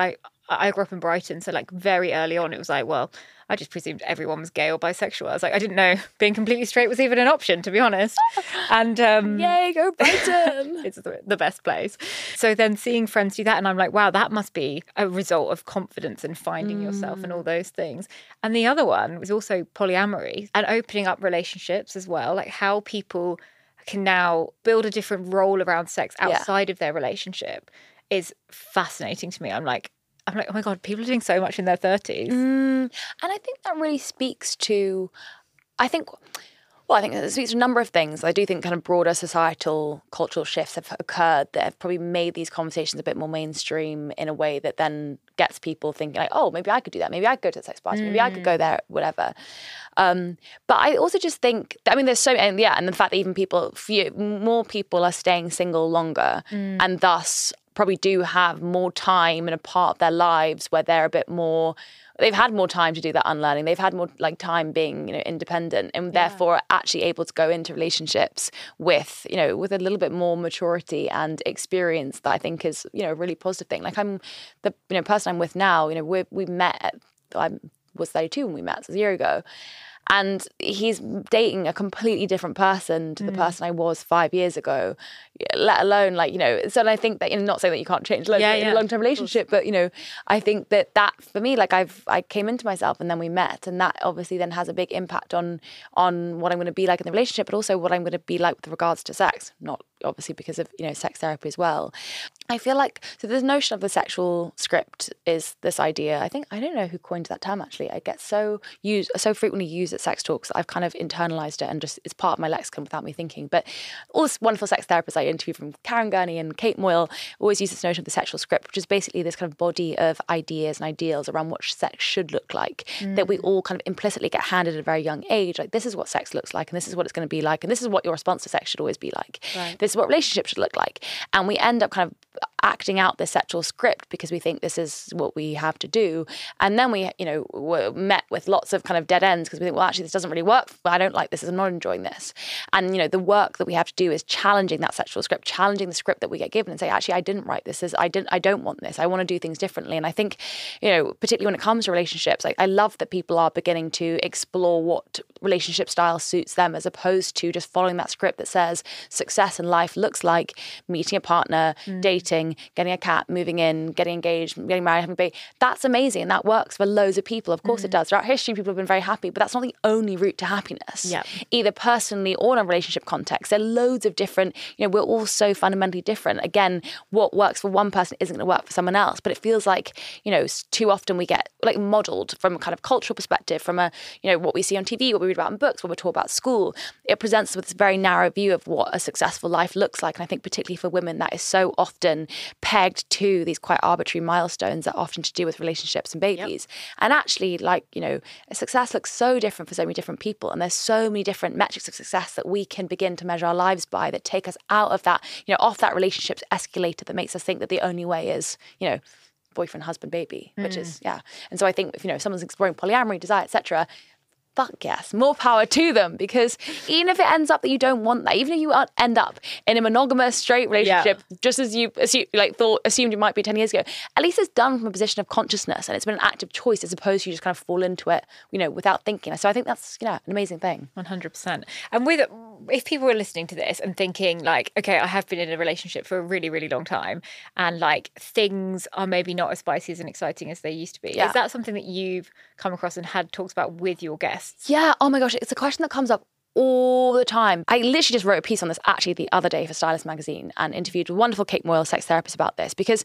Speaker 1: I grew up in Brighton, so like very early on, it was like, well, I just presumed everyone was gay or bisexual. I was like, I didn't know being completely straight was even an option, to be honest. And um,
Speaker 2: yay, go Brighton!
Speaker 1: It's the, the best place. So then seeing friends do that, and I'm like, wow, that must be a result of confidence and finding mm. yourself and all those things. And the other one was also polyamory and opening up relationships as well, like how people can now build a different role around sex outside yeah. of their relationship is fascinating to me. I'm like, I'm like, oh my God, people are doing so much in their thirties.
Speaker 2: Mm, and I think that really speaks to, I think, well, I think it speaks to a number of things. I do think kind of broader societal cultural shifts have occurred that have probably made these conversations a bit more mainstream in a way that then gets people thinking like, oh, maybe I could do that. Maybe I could go to a sex party. Maybe mm. I could go there, whatever. Um, but I also just think, I mean, there's so, and yeah, and the fact that even people, few, more people are staying single longer mm. and thus probably do have more time in a part of their lives where they're a bit more, they've had more time to do that unlearning. They've had more like time being, you know, independent and yeah. therefore are actually able to go into relationships with, you know, with a little bit more maturity and experience that I think is, you know, a really positive thing. Like I'm the, you know, person I'm with now, you know, we we met, at, I was thirty-two when we met, so a year ago. And he's dating a completely different person to the mm. person I was five years ago, let alone like, you know, so I think that, you know, not saying that you can't change loads yeah, in yeah. a long-term relationship, but, you know, I think that that for me, like I've, I came into myself and then we met, and that obviously then has a big impact on, on what I'm going to be like in the relationship, but also what I'm going to be like with regards to sex, not obviously because of, you know, sex therapy as well. I feel like, so this notion of the sexual script is this idea, I think, I don't know who coined that term actually. I get so used, so frequently used at sex talks that I've kind of internalized it and just, it's part of my lexicon without me thinking. But all this wonderful sex therapists I interview from Karen Gurney and Kate Moyle always use this notion of the sexual script, which is basically this kind of body of ideas and ideals around what sex should look like, mm. that we all kind of implicitly get handed at a very young age. Like, this is what sex looks like, and this is what it's going to be like, and this is what your response to sex should always be like. Right. This is what relationships should look like. And we end up kind of acting out this sexual script because we think this is what we have to do. And then we, you know, were met with lots of kind of dead ends because we think, well, actually, this doesn't really work. I don't like this. I'm not enjoying this. And, you know, the work that we have to do is challenging that sexual script, challenging the script that we get given and say, actually, I didn't write this. This is, I didn't, I don't want this. I want to do things differently. And I think, you know, particularly when it comes to relationships, like, I love that people are beginning to explore what relationship style suits them as opposed to just following that script that says success in life looks like meeting a partner, mm. dating, getting a cat, moving in, getting engaged, getting married, having a baby. That's amazing. And that works for loads of people. Of course mm. it does. Throughout history, people have been very happy, but that's not the only route to happiness. Yep. Either personally or in a relationship context. There are loads of different, you know, we're all so fundamentally different. Again, what works for one person isn't going to work for someone else. But it feels like, you know, too often we get like modeled from a kind of cultural perspective, from a, you know, what we see on T V, what we read about in books, what we're taught about school. It presents us with this very narrow view of what a successful life looks like. And I think particularly for women, that is so often pegged to these quite arbitrary milestones that are often to do with relationships and babies. Yep. And actually, like, you know, success looks so different for so many different people. And there's so many different metrics of success that we can begin to measure our lives by that take us out of that, you know, off that relationships escalator that makes us think that the only way is, you know, boyfriend, husband, baby, which mm. is, yeah. And so I think if, you know, if someone's exploring polyamory, desire, et cetera, fuck yes, more power to them, because even if it ends up that you don't want that, even if you end up in a monogamous straight relationship, yeah. just as you assume, like thought assumed you might be ten years ago, at least it's done from a position of consciousness and it's been an active choice as opposed to you just kind of fall into it, you know, without thinking. So I think that's, you know, an amazing thing.
Speaker 1: one hundred percent. And with, if people were listening to this and thinking like, okay, I have been in a relationship for a really, really long time and like things are maybe not as spicy and exciting as they used to be. Yeah. Is that something that you've come across and had talks about with your guests?
Speaker 2: Yeah. Oh my gosh. It's a question that comes up all the time. I literally just wrote a piece on this actually the other day for Stylist magazine and interviewed a wonderful Kate Moyle, sex therapist, about this, because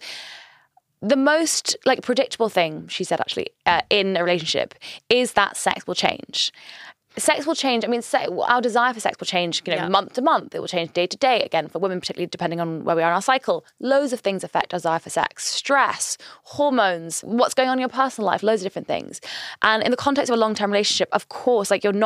Speaker 2: the most like predictable thing, she said actually, uh, in a relationship is that sex will change. Sex will change. I mean, se- our desire for sex will change, you know, yeah. month to month. It will change day to day. Again, for women, particularly depending on where we are in our cycle, loads of things affect our desire for sex. Stress, hormones, what's going on in your personal life, loads of different things. And in the context of a long-term relationship, of course, like you're not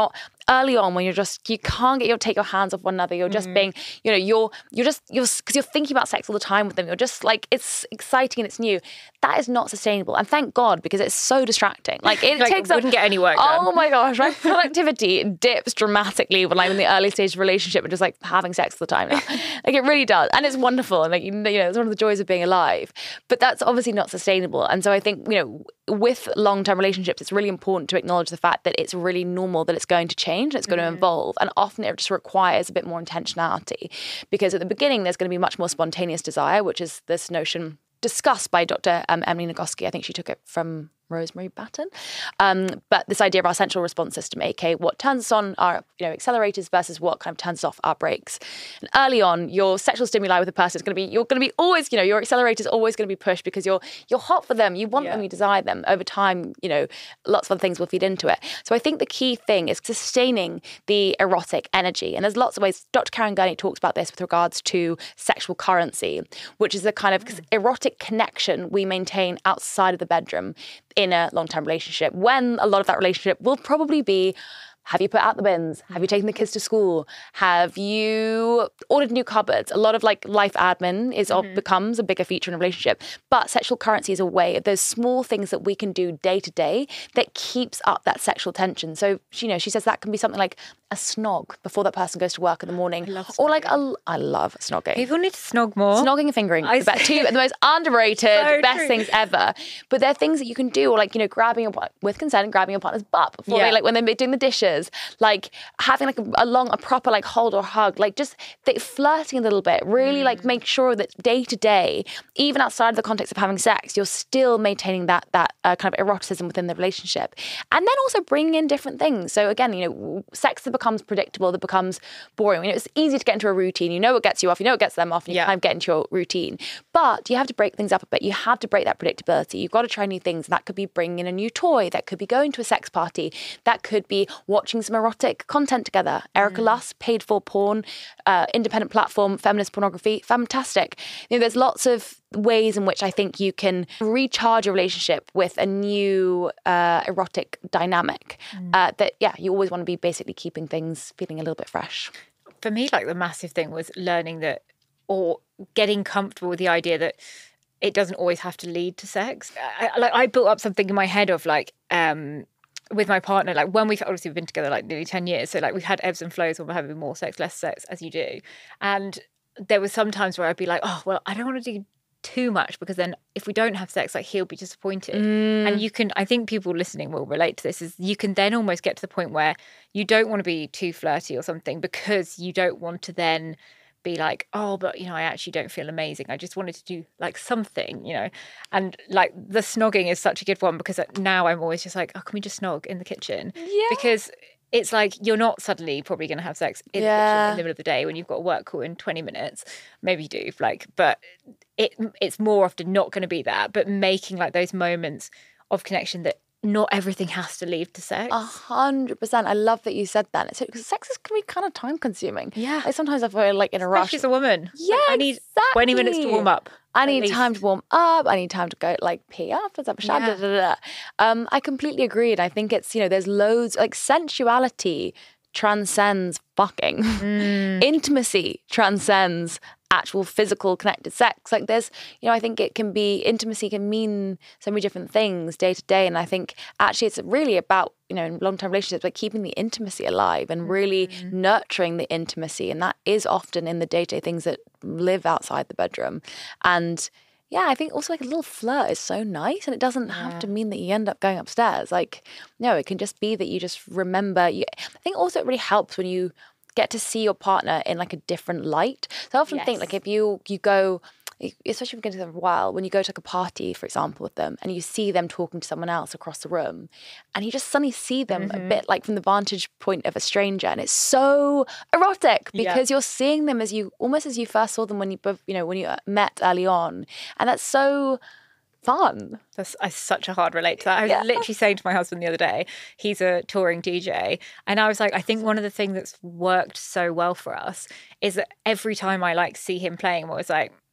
Speaker 2: early on when you're just, you can't get your, take your hands off one another. You're just mm-hmm. being, you know, you're, you're just, you're, because you're thinking about sex all the time with them. You're just like, it's exciting and it's new. That is not sustainable. And thank God, because it's so distracting. Like it
Speaker 1: like,
Speaker 2: takes
Speaker 1: I wouldn't
Speaker 2: up,
Speaker 1: get any work done.
Speaker 2: Oh my gosh, my productivity dips dramatically when I'm in the early stage of a relationship and just like having sex all the time now. Like it really does. And it's wonderful. And like, you know, it's one of the joys of being alive. But that's obviously not sustainable. And so I think, you know, with long-term relationships, it's really important to acknowledge the fact that it's really normal that it's going to change and it's going mm. to evolve. And often it just requires a bit more intentionality, because at the beginning, there's going to be much more spontaneous desire, which is this notion discussed by Doctor Um, Emily Nagoski. I think she took it from Rosemary Batten. Um, but this idea of our central response system, aka what turns us on our, you know, accelerators versus what kind of turns off our brakes. And early on, your sexual stimuli with a person is going to be, you're going to be always, you know, your accelerator is always going to be pushed because you're you're hot for them, you want yeah. them, you desire them. Over time, you know, lots of other things will feed into it. So I think the key thing is sustaining the erotic energy. And there's lots of ways. Doctor Karen Gurney talks about this with regards to sexual currency, which is a kind of mm. erotic connection we maintain outside of the bedroom in a long-term relationship, when a lot of that relationship will probably be, have you put out the bins? Have you taken the kids to school? Have you ordered new cupboards? A lot of like life admin is mm-hmm. becomes a bigger feature in a relationship. But sexual currency is a way of those small things that we can do day to day that keeps up that sexual tension. So, you know, she says that can be something like a snog before that person goes to work in the morning.
Speaker 1: I love
Speaker 2: or like, a, I love snogging.
Speaker 1: People need to snog more.
Speaker 2: Snogging and fingering. I the, two, the most underrated, so best true. things ever. But there are things that you can do, or like, you know, grabbing your, with consent and grabbing your partner's butt before yeah. they, like when they're doing the dishes, like having like a, a long, a proper like hold or hug, like just they, flirting a little bit, really mm. like make sure that day to day, even outside of the context of having sex, you're still maintaining that, that uh, kind of eroticism within the relationship. And then also bringing in different things. So again, you know, sex that becomes predictable, that becomes boring. You know, it's easy to get into a routine. You know what gets you off, you know what gets them off, and you yeah. kind of get into your routine. But you have to break things up a bit. You have to break that predictability. You've got to try new things. And that could be bringing in a new toy. That could be going to a sex party. That could be watching some erotic content together. Erica mm. Luss, paid for porn, uh, independent platform, feminist pornography, fantastic. You know, there's lots of ways in which I think you can recharge a relationship with a new uh, erotic dynamic mm. uh, that, yeah, you always want to be basically keeping things feeling a little bit fresh.
Speaker 1: For me, like the massive thing was learning that, or getting comfortable with the idea that it doesn't always have to lead to sex. I, like I built up something in my head of like, um, with my partner, like when we've obviously been together like nearly ten years. So like we've had ebbs and flows when we're having more sex, less sex, as you do. And there were some times where I'd be like, oh, well, I don't want to do too much because then if we don't have sex, like he'll be disappointed. Mm. And you can, I think people listening will relate to this, is you can then almost get to the point where you don't want to be too flirty or something because you don't want to then be like, oh, but you know, I actually don't feel amazing. I just wanted to do like something, you know. And like the snogging is such a good one because now I'm always just like, oh, can we just snog in the kitchen?
Speaker 2: Yeah.
Speaker 1: Because it's like you're not suddenly probably going to have sex in yeah. the kitchen in the middle of the day when you've got a work call in twenty minutes. Maybe you do, like, but it it's more often not going to be that. But making like those moments of connection that not everything has to lead to sex.
Speaker 2: A hundred percent. I love that you said that. Because sex is, can be kind of time consuming.
Speaker 1: Yeah.
Speaker 2: Like sometimes I feel like in a
Speaker 1: Especially
Speaker 2: rush.
Speaker 1: as a woman.
Speaker 2: Yeah,
Speaker 1: like I need
Speaker 2: exactly.
Speaker 1: twenty minutes to warm up.
Speaker 2: I need time to warm up. I need time to go like pee afterwards, have a shower. Yeah. Da, da, da. Um, I completely agree. And I think it's, you know, there's loads, like sensuality transcends fucking. Mm. Intimacy transcends actual physical connected sex. Like there's, you know, I think it can be, intimacy can mean so many different things day to day. And I think actually it's really about, you know, in long-term relationships, like keeping the intimacy alive and really mm-hmm. nurturing the intimacy. And that is often in the day-to-day things that live outside the bedroom. And yeah, I think also like a little flirt is so nice, and it doesn't yeah. have to mean that you end up going upstairs. Like, no, it can just be that you just remember. You, I think also it really helps when you get to see your partner in like a different light. So I often yes. think like if you you go, especially if you've been together for a while, when you go to like a party, for example, with them, and you see them talking to someone else across the room, and you just suddenly see them mm-hmm. a bit like from the vantage point of a stranger, and it's so erotic because yeah. you're seeing them as you almost as you first saw them when you both, you know, when you met early on, and that's so fun.
Speaker 1: That's I such a hard relate to that. I was yeah. literally saying to my husband the other day, he's a touring D J, and I was like, I think one of the things that's worked so well for us is that every time I like see him playing, I was like,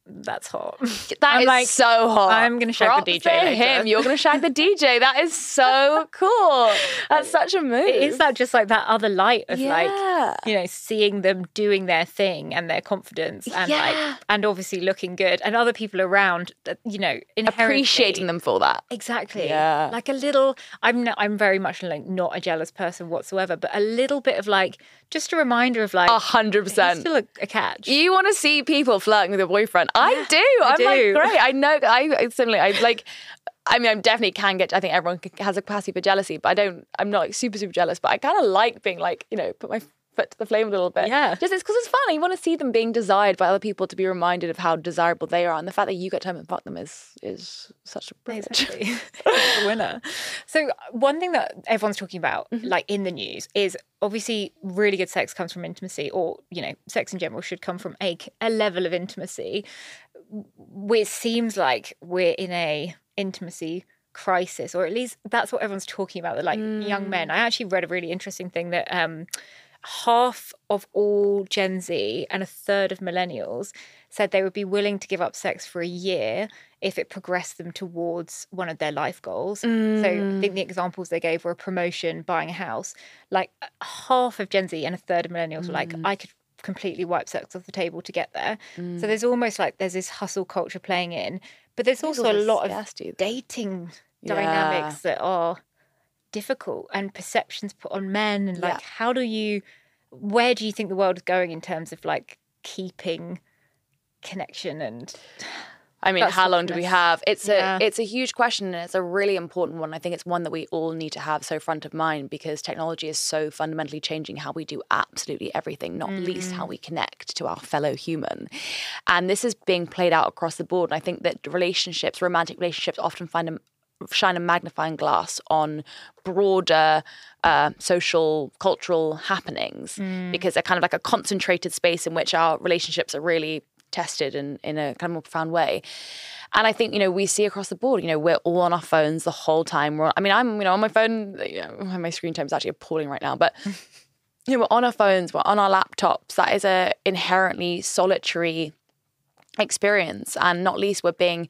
Speaker 1: that's hot.
Speaker 2: That
Speaker 1: I'm
Speaker 2: is
Speaker 1: like,
Speaker 2: so hot.
Speaker 1: I'm going to shag
Speaker 2: Props
Speaker 1: the D J
Speaker 2: to
Speaker 1: later.
Speaker 2: him. You're going to shag the D J. That is so cool. That's such a move.
Speaker 1: It is that just like that other light of
Speaker 2: Yeah.
Speaker 1: like, you know, seeing them doing their thing and their confidence and
Speaker 2: Yeah.
Speaker 1: like, and obviously looking good and other people around, that, you know, inherently
Speaker 2: appreciating them for that.
Speaker 1: Exactly.
Speaker 2: Yeah.
Speaker 1: Like a little, I'm not, I'm very much like not a jealous person whatsoever, but a little bit of like, just a reminder of like,
Speaker 2: A hundred
Speaker 1: he's
Speaker 2: percent.
Speaker 1: still a, a catch.
Speaker 2: You want to see people flirting with your boyfriend? I do.
Speaker 1: I
Speaker 2: I'm
Speaker 1: do.
Speaker 2: like, great. I know. I, I similarly, I like. I mean, I definitely can get. I think everyone has a capacity for jealousy, but I don't. I'm not like super super jealous. But I kind of like being like, you know, put my foot to the flame a little bit.
Speaker 1: Yeah.
Speaker 2: Just it's because it's fun. You want to see them being desired by other people, to be reminded of how desirable they are, and the fact that you get to come and fuck them is is such a privilege.
Speaker 1: Exactly. The winner. So one thing that everyone's talking about,
Speaker 2: Mm-hmm.
Speaker 1: like in the news, is obviously really good sex comes from intimacy, or, you know, sex in general should come from a, a level of intimacy. It seems like we're in a intimacy crisis, or at least that's what everyone's talking about, that like
Speaker 2: Mm.
Speaker 1: young men. I actually read a really interesting thing that um, half of all Gen Z and a third of millennials said they would be willing to give up sex for a year if it progressed them towards one of their life goals.
Speaker 2: Mm.
Speaker 1: So I think the examples they gave were a promotion, buying a house. Like half of Gen Z and a third of millennials
Speaker 2: Mm.
Speaker 1: were like, I could completely wipe sex off the table to get there. Mm. So there's almost like there's this hustle culture playing in, but there's also, also a lot of
Speaker 2: scarcity,
Speaker 1: dating
Speaker 2: yeah.
Speaker 1: dynamics that are difficult, and perceptions put on men, and like
Speaker 2: yeah.
Speaker 1: how do you, where do you think the world is going in terms of like keeping connection? And
Speaker 2: I mean, how long do we have? It's
Speaker 1: yeah.
Speaker 2: a it's a huge question, and it's a really important one. I think it's one that we all need to have so front of mind, because technology is so fundamentally changing how we do absolutely everything, not mm. least how we connect to our fellow human. And this is being played out across the board. And I think that relationships, romantic relationships, often find a shine a magnifying glass on broader uh, social, cultural happenings, mm. because they're kind of like a concentrated space in which our relationships are really tested in, in a kind of more profound way. And I think, you know, we see across the board, you know, we're all on our phones the whole time. We're, I mean, I'm, you know, on my phone, you know, my screen time is actually appalling right now, but you know, we're on our phones, we're on our laptops. That is a inherently solitary experience. And not least, we're being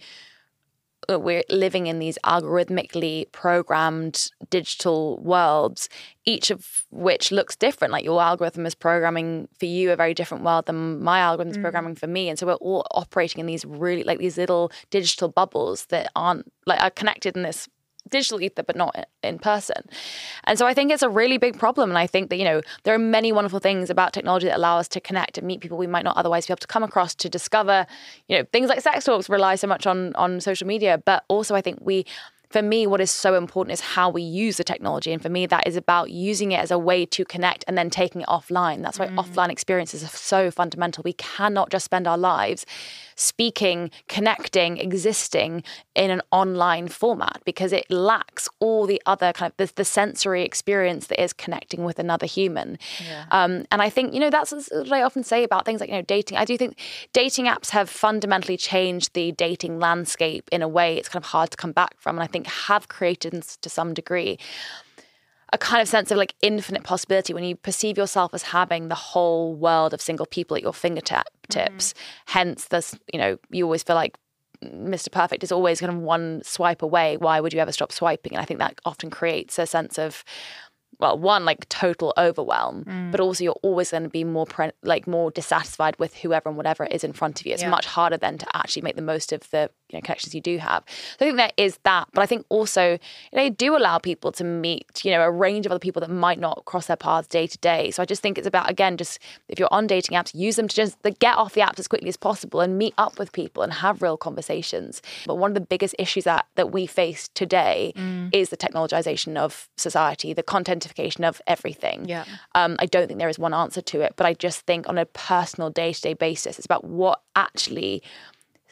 Speaker 2: we're living in these algorithmically programmed digital worlds, each of which looks different. Like your algorithm is programming for you a very different world than my algorithm is mm. programming for me. And so we're all operating in these really like these little digital bubbles that aren't like are connected in this digital ether, but not in person. And so I think it's a really big problem. And I think that, you know, there are many wonderful things about technology that allow us to connect and meet people we might not otherwise be able to come across, to discover, you know, things like sex talks rely so much on, on social media. But also I think we, for me, what is so important is how we use the technology. And for me, that is about using it as a way to connect and then taking it offline. That's why mm. offline experiences are so fundamental. We cannot just spend our lives speaking, connecting, existing in an online format, because it lacks all the other kind of the, the sensory experience that is connecting with another human. Yeah. Um, and I think, you know, that's what I often say about things like, you know, dating. I do think dating apps have fundamentally changed the dating landscape in a way it's kind of hard to come back from, and I think have created to some degree a kind of sense of like infinite possibility when you perceive yourself as having the whole world of single people at your fingertips. Mm. Hence, this, you know, you always feel like Mister Perfect is always kind of one swipe away. Why would you ever stop swiping? And I think that often creates a sense of, well, one, like total overwhelm, mm. but also you're always going to be more pre- like more dissatisfied with whoever and whatever is in front of you. It's yeah. much harder then to actually make the most of the, you know, connections you do have. So I think there is that, but I think also, you know, they do allow people to meet, you know, a range of other people that might not cross their paths day to day. So I just think it's about, again, just if you're on dating apps, use them to just get off the apps as quickly as possible and meet up with people and have real conversations. But one of the biggest issues that that we face today mm. is the technologization of society, the contentification of everything.
Speaker 1: Yeah.
Speaker 2: Um, I don't think there is one answer to it, but I just think on a personal day-to-day basis, it's about what actually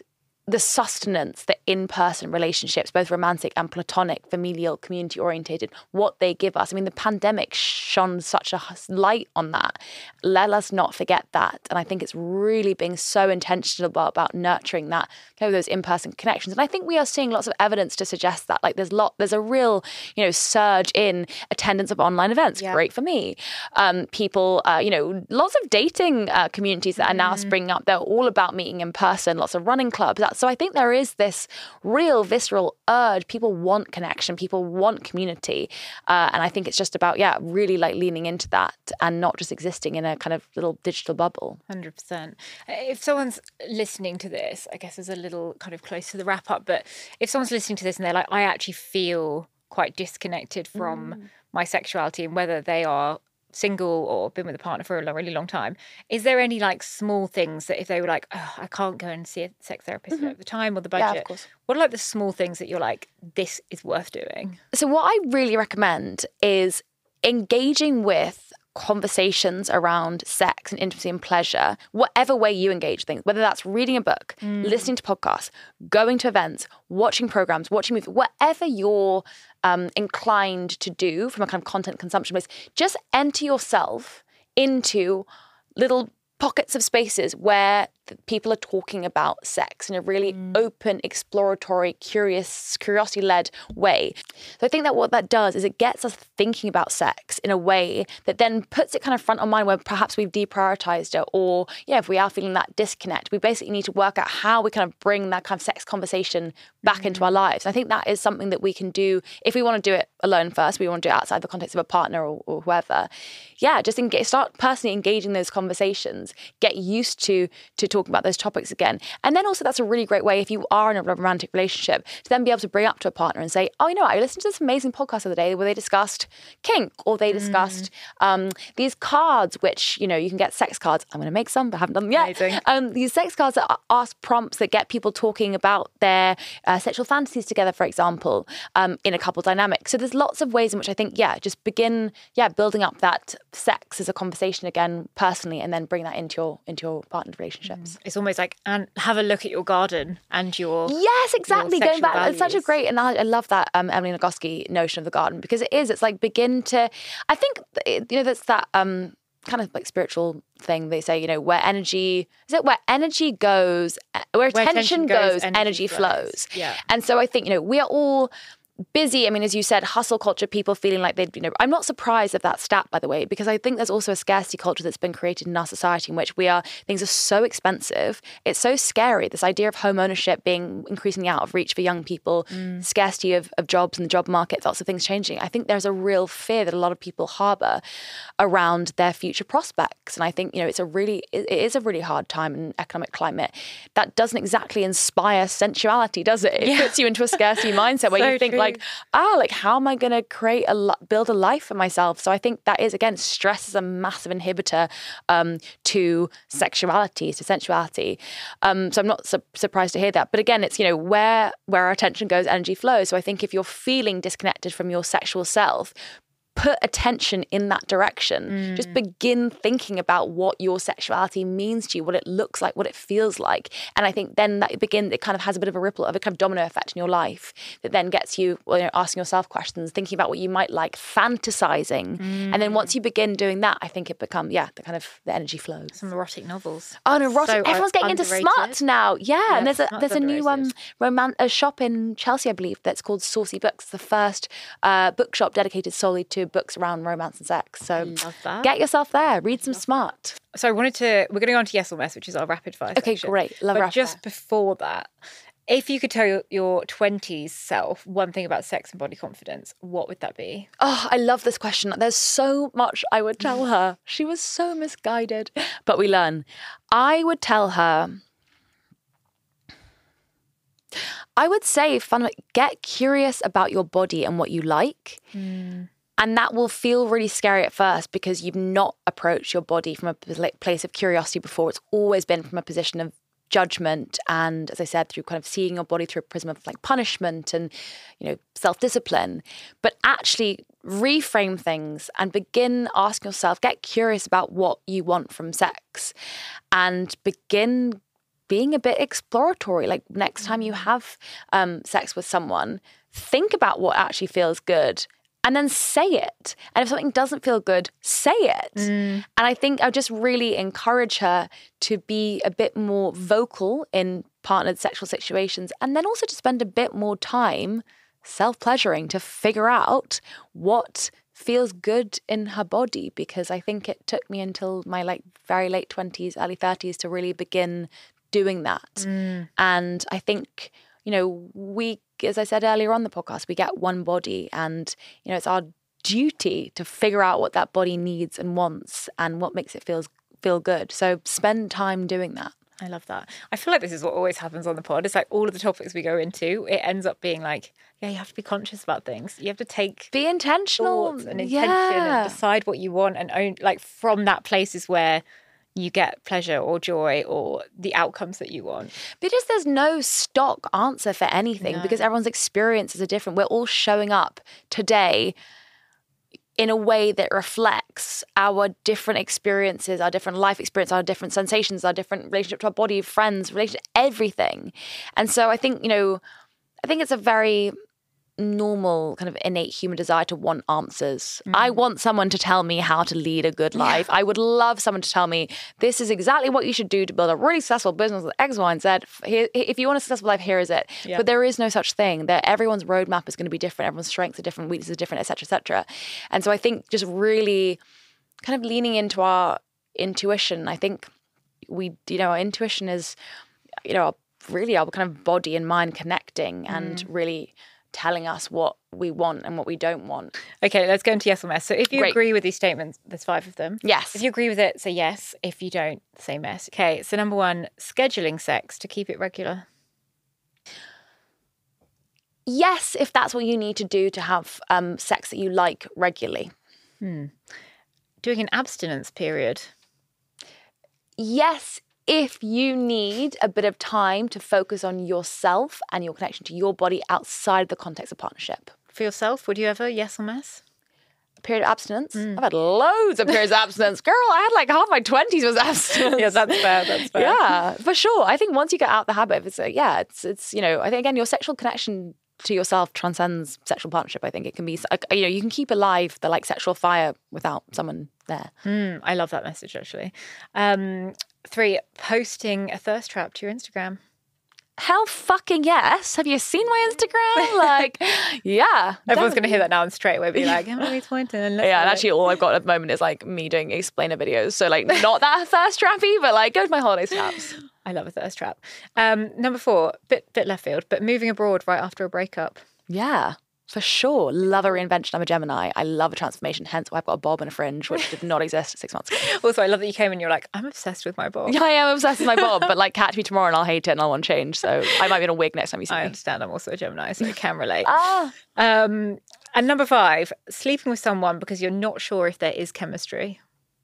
Speaker 2: the sustenance that in-person relationships, both romantic and platonic, familial, community-orientated, what they give us. I mean, the pandemic shone such a light on that. Let us not forget that. And I think it's really being so intentional about, about nurturing that, you know, those in-person connections. And I think we are seeing lots of evidence to suggest that. Like there's lot, there's a real, you know, surge in attendance of online events. Yeah. Great for me. Um, people, uh, you know, lots of dating uh, communities that are now mm. springing up. They're all about meeting in person. Lots of running clubs. That's So I think there is this real visceral urge. People want connection. People want community. Uh, and I think it's just about, yeah, really like leaning into that and not just existing in a kind of little digital bubble.
Speaker 1: one hundred percent. If someone's listening to this, I guess is a little kind of close to the wrap up, but if someone's listening to this and they're like, I actually feel quite disconnected from mm. my sexuality, and whether they are single or been with a partner for a really long time, is there any like small things that if they were like, oh, I can't go and see a sex therapist mm-hmm. at the time or the budget, yeah, of course. What are like the small things that you're like, this is worth doing?
Speaker 2: So what I really recommend is engaging with conversations around sex and intimacy and pleasure, whatever way you engage things, whether that's reading a book, mm. listening to podcasts, going to events, watching programs, watching movies, whatever you're um, inclined to do from a kind of content consumption base, just enter yourself into little pockets of spaces where people are talking about sex in a really mm. open, exploratory, curious, curiosity-led way. So I think that what that does is it gets us thinking about sex in a way that then puts it kind of front of mind where perhaps we've deprioritized it, or, yeah, if we are feeling that disconnect, we basically need to work out how we kind of bring that kind of sex conversation back mm. into our lives. I think that is something that we can do if we want to do it alone first, we want to do it outside the context of a partner or, or whoever. Yeah, just engage, start personally engaging those conversations, get used to to talking about those topics again. And then also that's a really great way if you are in a romantic relationship to then be able to bring up to a partner and say, oh, you know what, I listened to this amazing podcast the other day where they discussed kink, or they discussed mm. um, these cards, which, you know, you can get sex cards. I'm going to make some, but I haven't done them yet. Um, these sex cards that ask prompts that get people talking about their uh, sexual fantasies together, for example, um, in a couple dynamic. So there's lots of ways in which I think, yeah, just begin, yeah, building up that sex as a conversation again personally, and then bring that into your into your partnered relationships.
Speaker 1: Mm. It's almost like, and have a look at your garden and your
Speaker 2: yes, exactly.
Speaker 1: Your
Speaker 2: Going back,
Speaker 1: values.
Speaker 2: It's such a great, and I, I love that um, Emily Nagoski notion of the garden, because it is. It's like begin to. I think you know that's that um, kind of like spiritual thing they say. You know, where energy is it? Where energy goes, where, where attention goes, goes energy, energy flows. flows.
Speaker 1: Yeah,
Speaker 2: and so I think you know we are all busy. I mean, as you said, hustle culture, people feeling like they'd, you know, I'm not surprised of that stat, by the way, because I think there's also a scarcity culture that's been created in our society in which we are, things are so expensive. It's so scary. This idea of home ownership being increasingly out of reach for young people, mm. scarcity of, of jobs in the job market, lots of things changing. I think there's a real fear that a lot of people harbor around their future prospects. And I think, you know, it's a really, it is a really hard time in economic climate. That doesn't exactly inspire sensuality, does it? It yeah. puts you into a scarcity mindset where so you think true. like, ah, like how am I going to create a, build a life for myself? So I think that is, again, stress is a massive inhibitor um, to sexuality, to sensuality. Um, so I'm not su- surprised to hear that. But again, it's, you know, where, where our attention goes, energy flows. So I think if you're feeling disconnected from your sexual self, put attention in that direction. Mm. Just begin thinking about what your sexuality means to you, what it looks like, what it feels like. And I think then that begin, it kind of has a bit of a ripple of a kind of domino effect in your life that then gets you, well, you know, asking yourself questions, thinking about what you might like, fantasizing. Mm. And then once you begin doing that, I think it becomes, yeah, the kind of the energy flows.
Speaker 1: Some erotic novels.
Speaker 2: Oh, no, erotic.
Speaker 1: So
Speaker 2: Everyone's getting
Speaker 1: underrated.
Speaker 2: into smut now. Yeah. yeah and there's a there's a new um roman- a shop in Chelsea, I believe, that's called Saucy Books, the first uh, bookshop dedicated solely to books around romance and sex. So get yourself there, read some smart.
Speaker 1: So I wanted to, we're going to go on to Yes or Mess, which is our rapid fire
Speaker 2: Okay,
Speaker 1: section.
Speaker 2: great. Love
Speaker 1: but
Speaker 2: rapid
Speaker 1: just
Speaker 2: fire.
Speaker 1: Before that, if you could tell your, your twenties self one thing about sex and body confidence, what would that be?
Speaker 2: Oh, I love this question. There's so much I would tell her. She was so misguided, but we learn. I would tell her, I would say, fun, get curious about your body and what you like. Mm. And that will feel really scary at first because you've not approached your body from a place of curiosity before. It's always been from a position of judgment and, as I said, through kind of seeing your body through a prism of like punishment and, you know, self-discipline. But actually reframe things and begin asking yourself, get curious about what you want from sex and begin being a bit exploratory. Like next time you have um, sex with someone, think about what actually feels good and then say it. And if something doesn't feel good, say it. Mm. And I think I just really encourage her to be a bit more vocal in partnered sexual situations, and then also to spend a bit more time self-pleasuring to figure out what feels good in her body, because I think it took me until my like very late twenties, early thirties to really begin doing that. Mm. And I think, you know, we, as I said earlier on the podcast, we get one body, and, you know, it's our duty to figure out what that body needs and wants and what makes it feels feel good. So spend time doing that.
Speaker 1: I love that. I feel like this is what always happens on the pod. It's like all of the topics we go into, it ends up being like, yeah, you have to be conscious about things. You have to take
Speaker 2: be intentional
Speaker 1: thoughts and intention
Speaker 2: yeah.
Speaker 1: and decide what you want, and own, like from that place is where you get pleasure or joy or the outcomes that you want.
Speaker 2: Because there's no stock answer for anything, no. because everyone's experiences are different. We're all showing up today in a way that reflects our different experiences, our different life experience, our different sensations, our different relationship to our body, friends, relationship, everything. And so I think, you know, I think it's a very normal kind of innate human desire to want answers. Mm. I want someone to tell me how to lead a good life. Yeah. I would love someone to tell me this is exactly what you should do to build a really successful business with X, Y, and Z. Here, if you want a successful life, here is it. Yeah. But there is no such thing. That everyone's roadmap is going to be different. Everyone's strengths are different, weaknesses are different, et cetera, et cetera. And so I think just really kind of leaning into our intuition. I think we, you know, our intuition is, you know, really our kind of body and mind connecting mm. and really telling us what we want and what we don't want.
Speaker 1: Okay, let's go into yes or mess. So if you
Speaker 2: Great.
Speaker 1: agree with these statements, there's five of them.
Speaker 2: Yes.
Speaker 1: If you agree with it, say yes. If you don't, say mess. Okay, so number one, scheduling sex to keep it regular.
Speaker 2: Yes, if that's what you need to do to have um, sex that you like regularly.
Speaker 1: Hmm. Doing an abstinence period.
Speaker 2: Yes, if you need a bit of time to focus on yourself and your connection to your body outside the context of partnership.
Speaker 1: For yourself, would you ever, yes or mess?
Speaker 2: A period of abstinence? Mm. I've had loads of periods of abstinence. Girl, I had like half my twenties was abstinence.
Speaker 1: Yeah, that's fair, that's fair.
Speaker 2: Yeah, for sure. I think once you get out the habit, it's a, yeah, it's, it's, you know, I think again, your sexual connection to yourself transcends sexual partnership. I think it can be, you know, you can keep alive the like sexual fire without someone there.
Speaker 1: Mm, I love that message, actually. Um, Three, posting a thirst trap to your Instagram.
Speaker 2: Hell fucking yes. Have you seen my Instagram? Like, yeah.
Speaker 1: Everyone's going to hear that now and straight away be like, Emily's pointing.
Speaker 2: Yeah, and actually all I've got at the moment is like me doing explainer videos. So like not that thirst trappy, but like go to my holiday snaps.
Speaker 1: I love a thirst trap. Um, number four, bit, bit left field, but moving abroad right after a breakup.
Speaker 2: Yeah. For sure. Love a reinvention. I'm a Gemini. I love a transformation. Hence why I've got a bob and a fringe, which did not exist six months ago.
Speaker 1: Also, I love that you came and you're like, I'm obsessed with my bob.
Speaker 2: Yeah, I am obsessed with my bob, but like catch me tomorrow and I'll hate it and I'll want to change. So I might be in a wig next time you see
Speaker 1: I
Speaker 2: me.
Speaker 1: I understand. I'm also a Gemini, so I can relate.
Speaker 2: ah.
Speaker 1: Um, and number five, sleeping with someone because you're not sure if there is chemistry.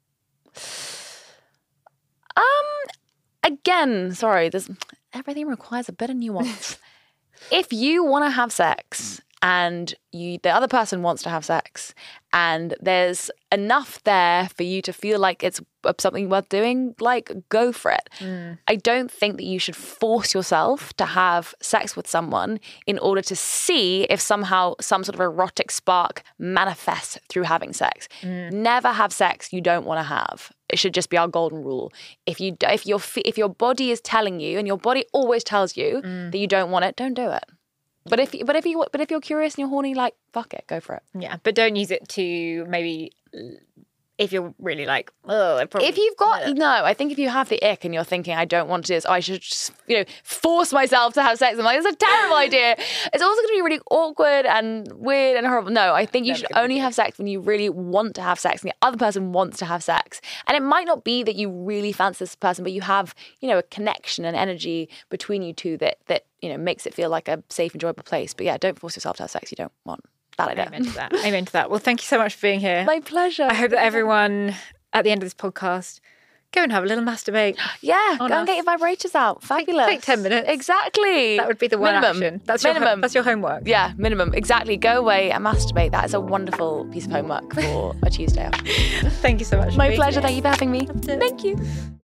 Speaker 2: Um, again, sorry, there's everything requires a bit of nuance. If you want to have sex and you, the other person wants to have sex, and there's enough there for you to feel like it's something worth doing, like, go for it. Mm. I don't think that you should force yourself to have sex with someone in order to see if somehow some sort of erotic spark manifests through having sex. Mm. Never have sex you don't want to have. It should just be our golden rule. If you if your if your body is telling you, and your body always tells you mm. that you don't want it, don't do it. But if but if you but if you're curious and you're horny, like, fuck it, go for it.
Speaker 1: Yeah, but don't use it to maybe if you're really like, oh, I probably.
Speaker 2: If you've got yeah. no, I think if you have the ick and you're thinking, I don't want to do this, I should just, you know, force myself to have sex. I'm like, it's a terrible idea. It's also going to be really awkward and weird and horrible. No, I think you Never should only have sex when you really want to have sex and the other person wants to have sex. And it might not be that you really fancy this person, but you have, you know, a connection and energy between you two that that you know makes it feel like a safe, enjoyable place. But yeah, don't force yourself to have sex you don't want. That idea.
Speaker 1: Amen to that. Amen to that. Well, thank you so much for being here.
Speaker 2: My pleasure.
Speaker 1: I hope that everyone at the end of this podcast go and have a little masturbate.
Speaker 2: Yeah, go us. and get your vibrators out. Fabulous.
Speaker 1: Take, take ten minutes.
Speaker 2: Exactly.
Speaker 1: That would be the one
Speaker 2: minimum.
Speaker 1: action. That's
Speaker 2: minimum.
Speaker 1: Your, that's your homework.
Speaker 2: Yeah, minimum. Exactly. Go away and masturbate. That is a wonderful piece of homework for a Tuesday afternoon.
Speaker 1: Thank you so much.
Speaker 2: My pleasure. Thank you for having me.
Speaker 1: Thank you.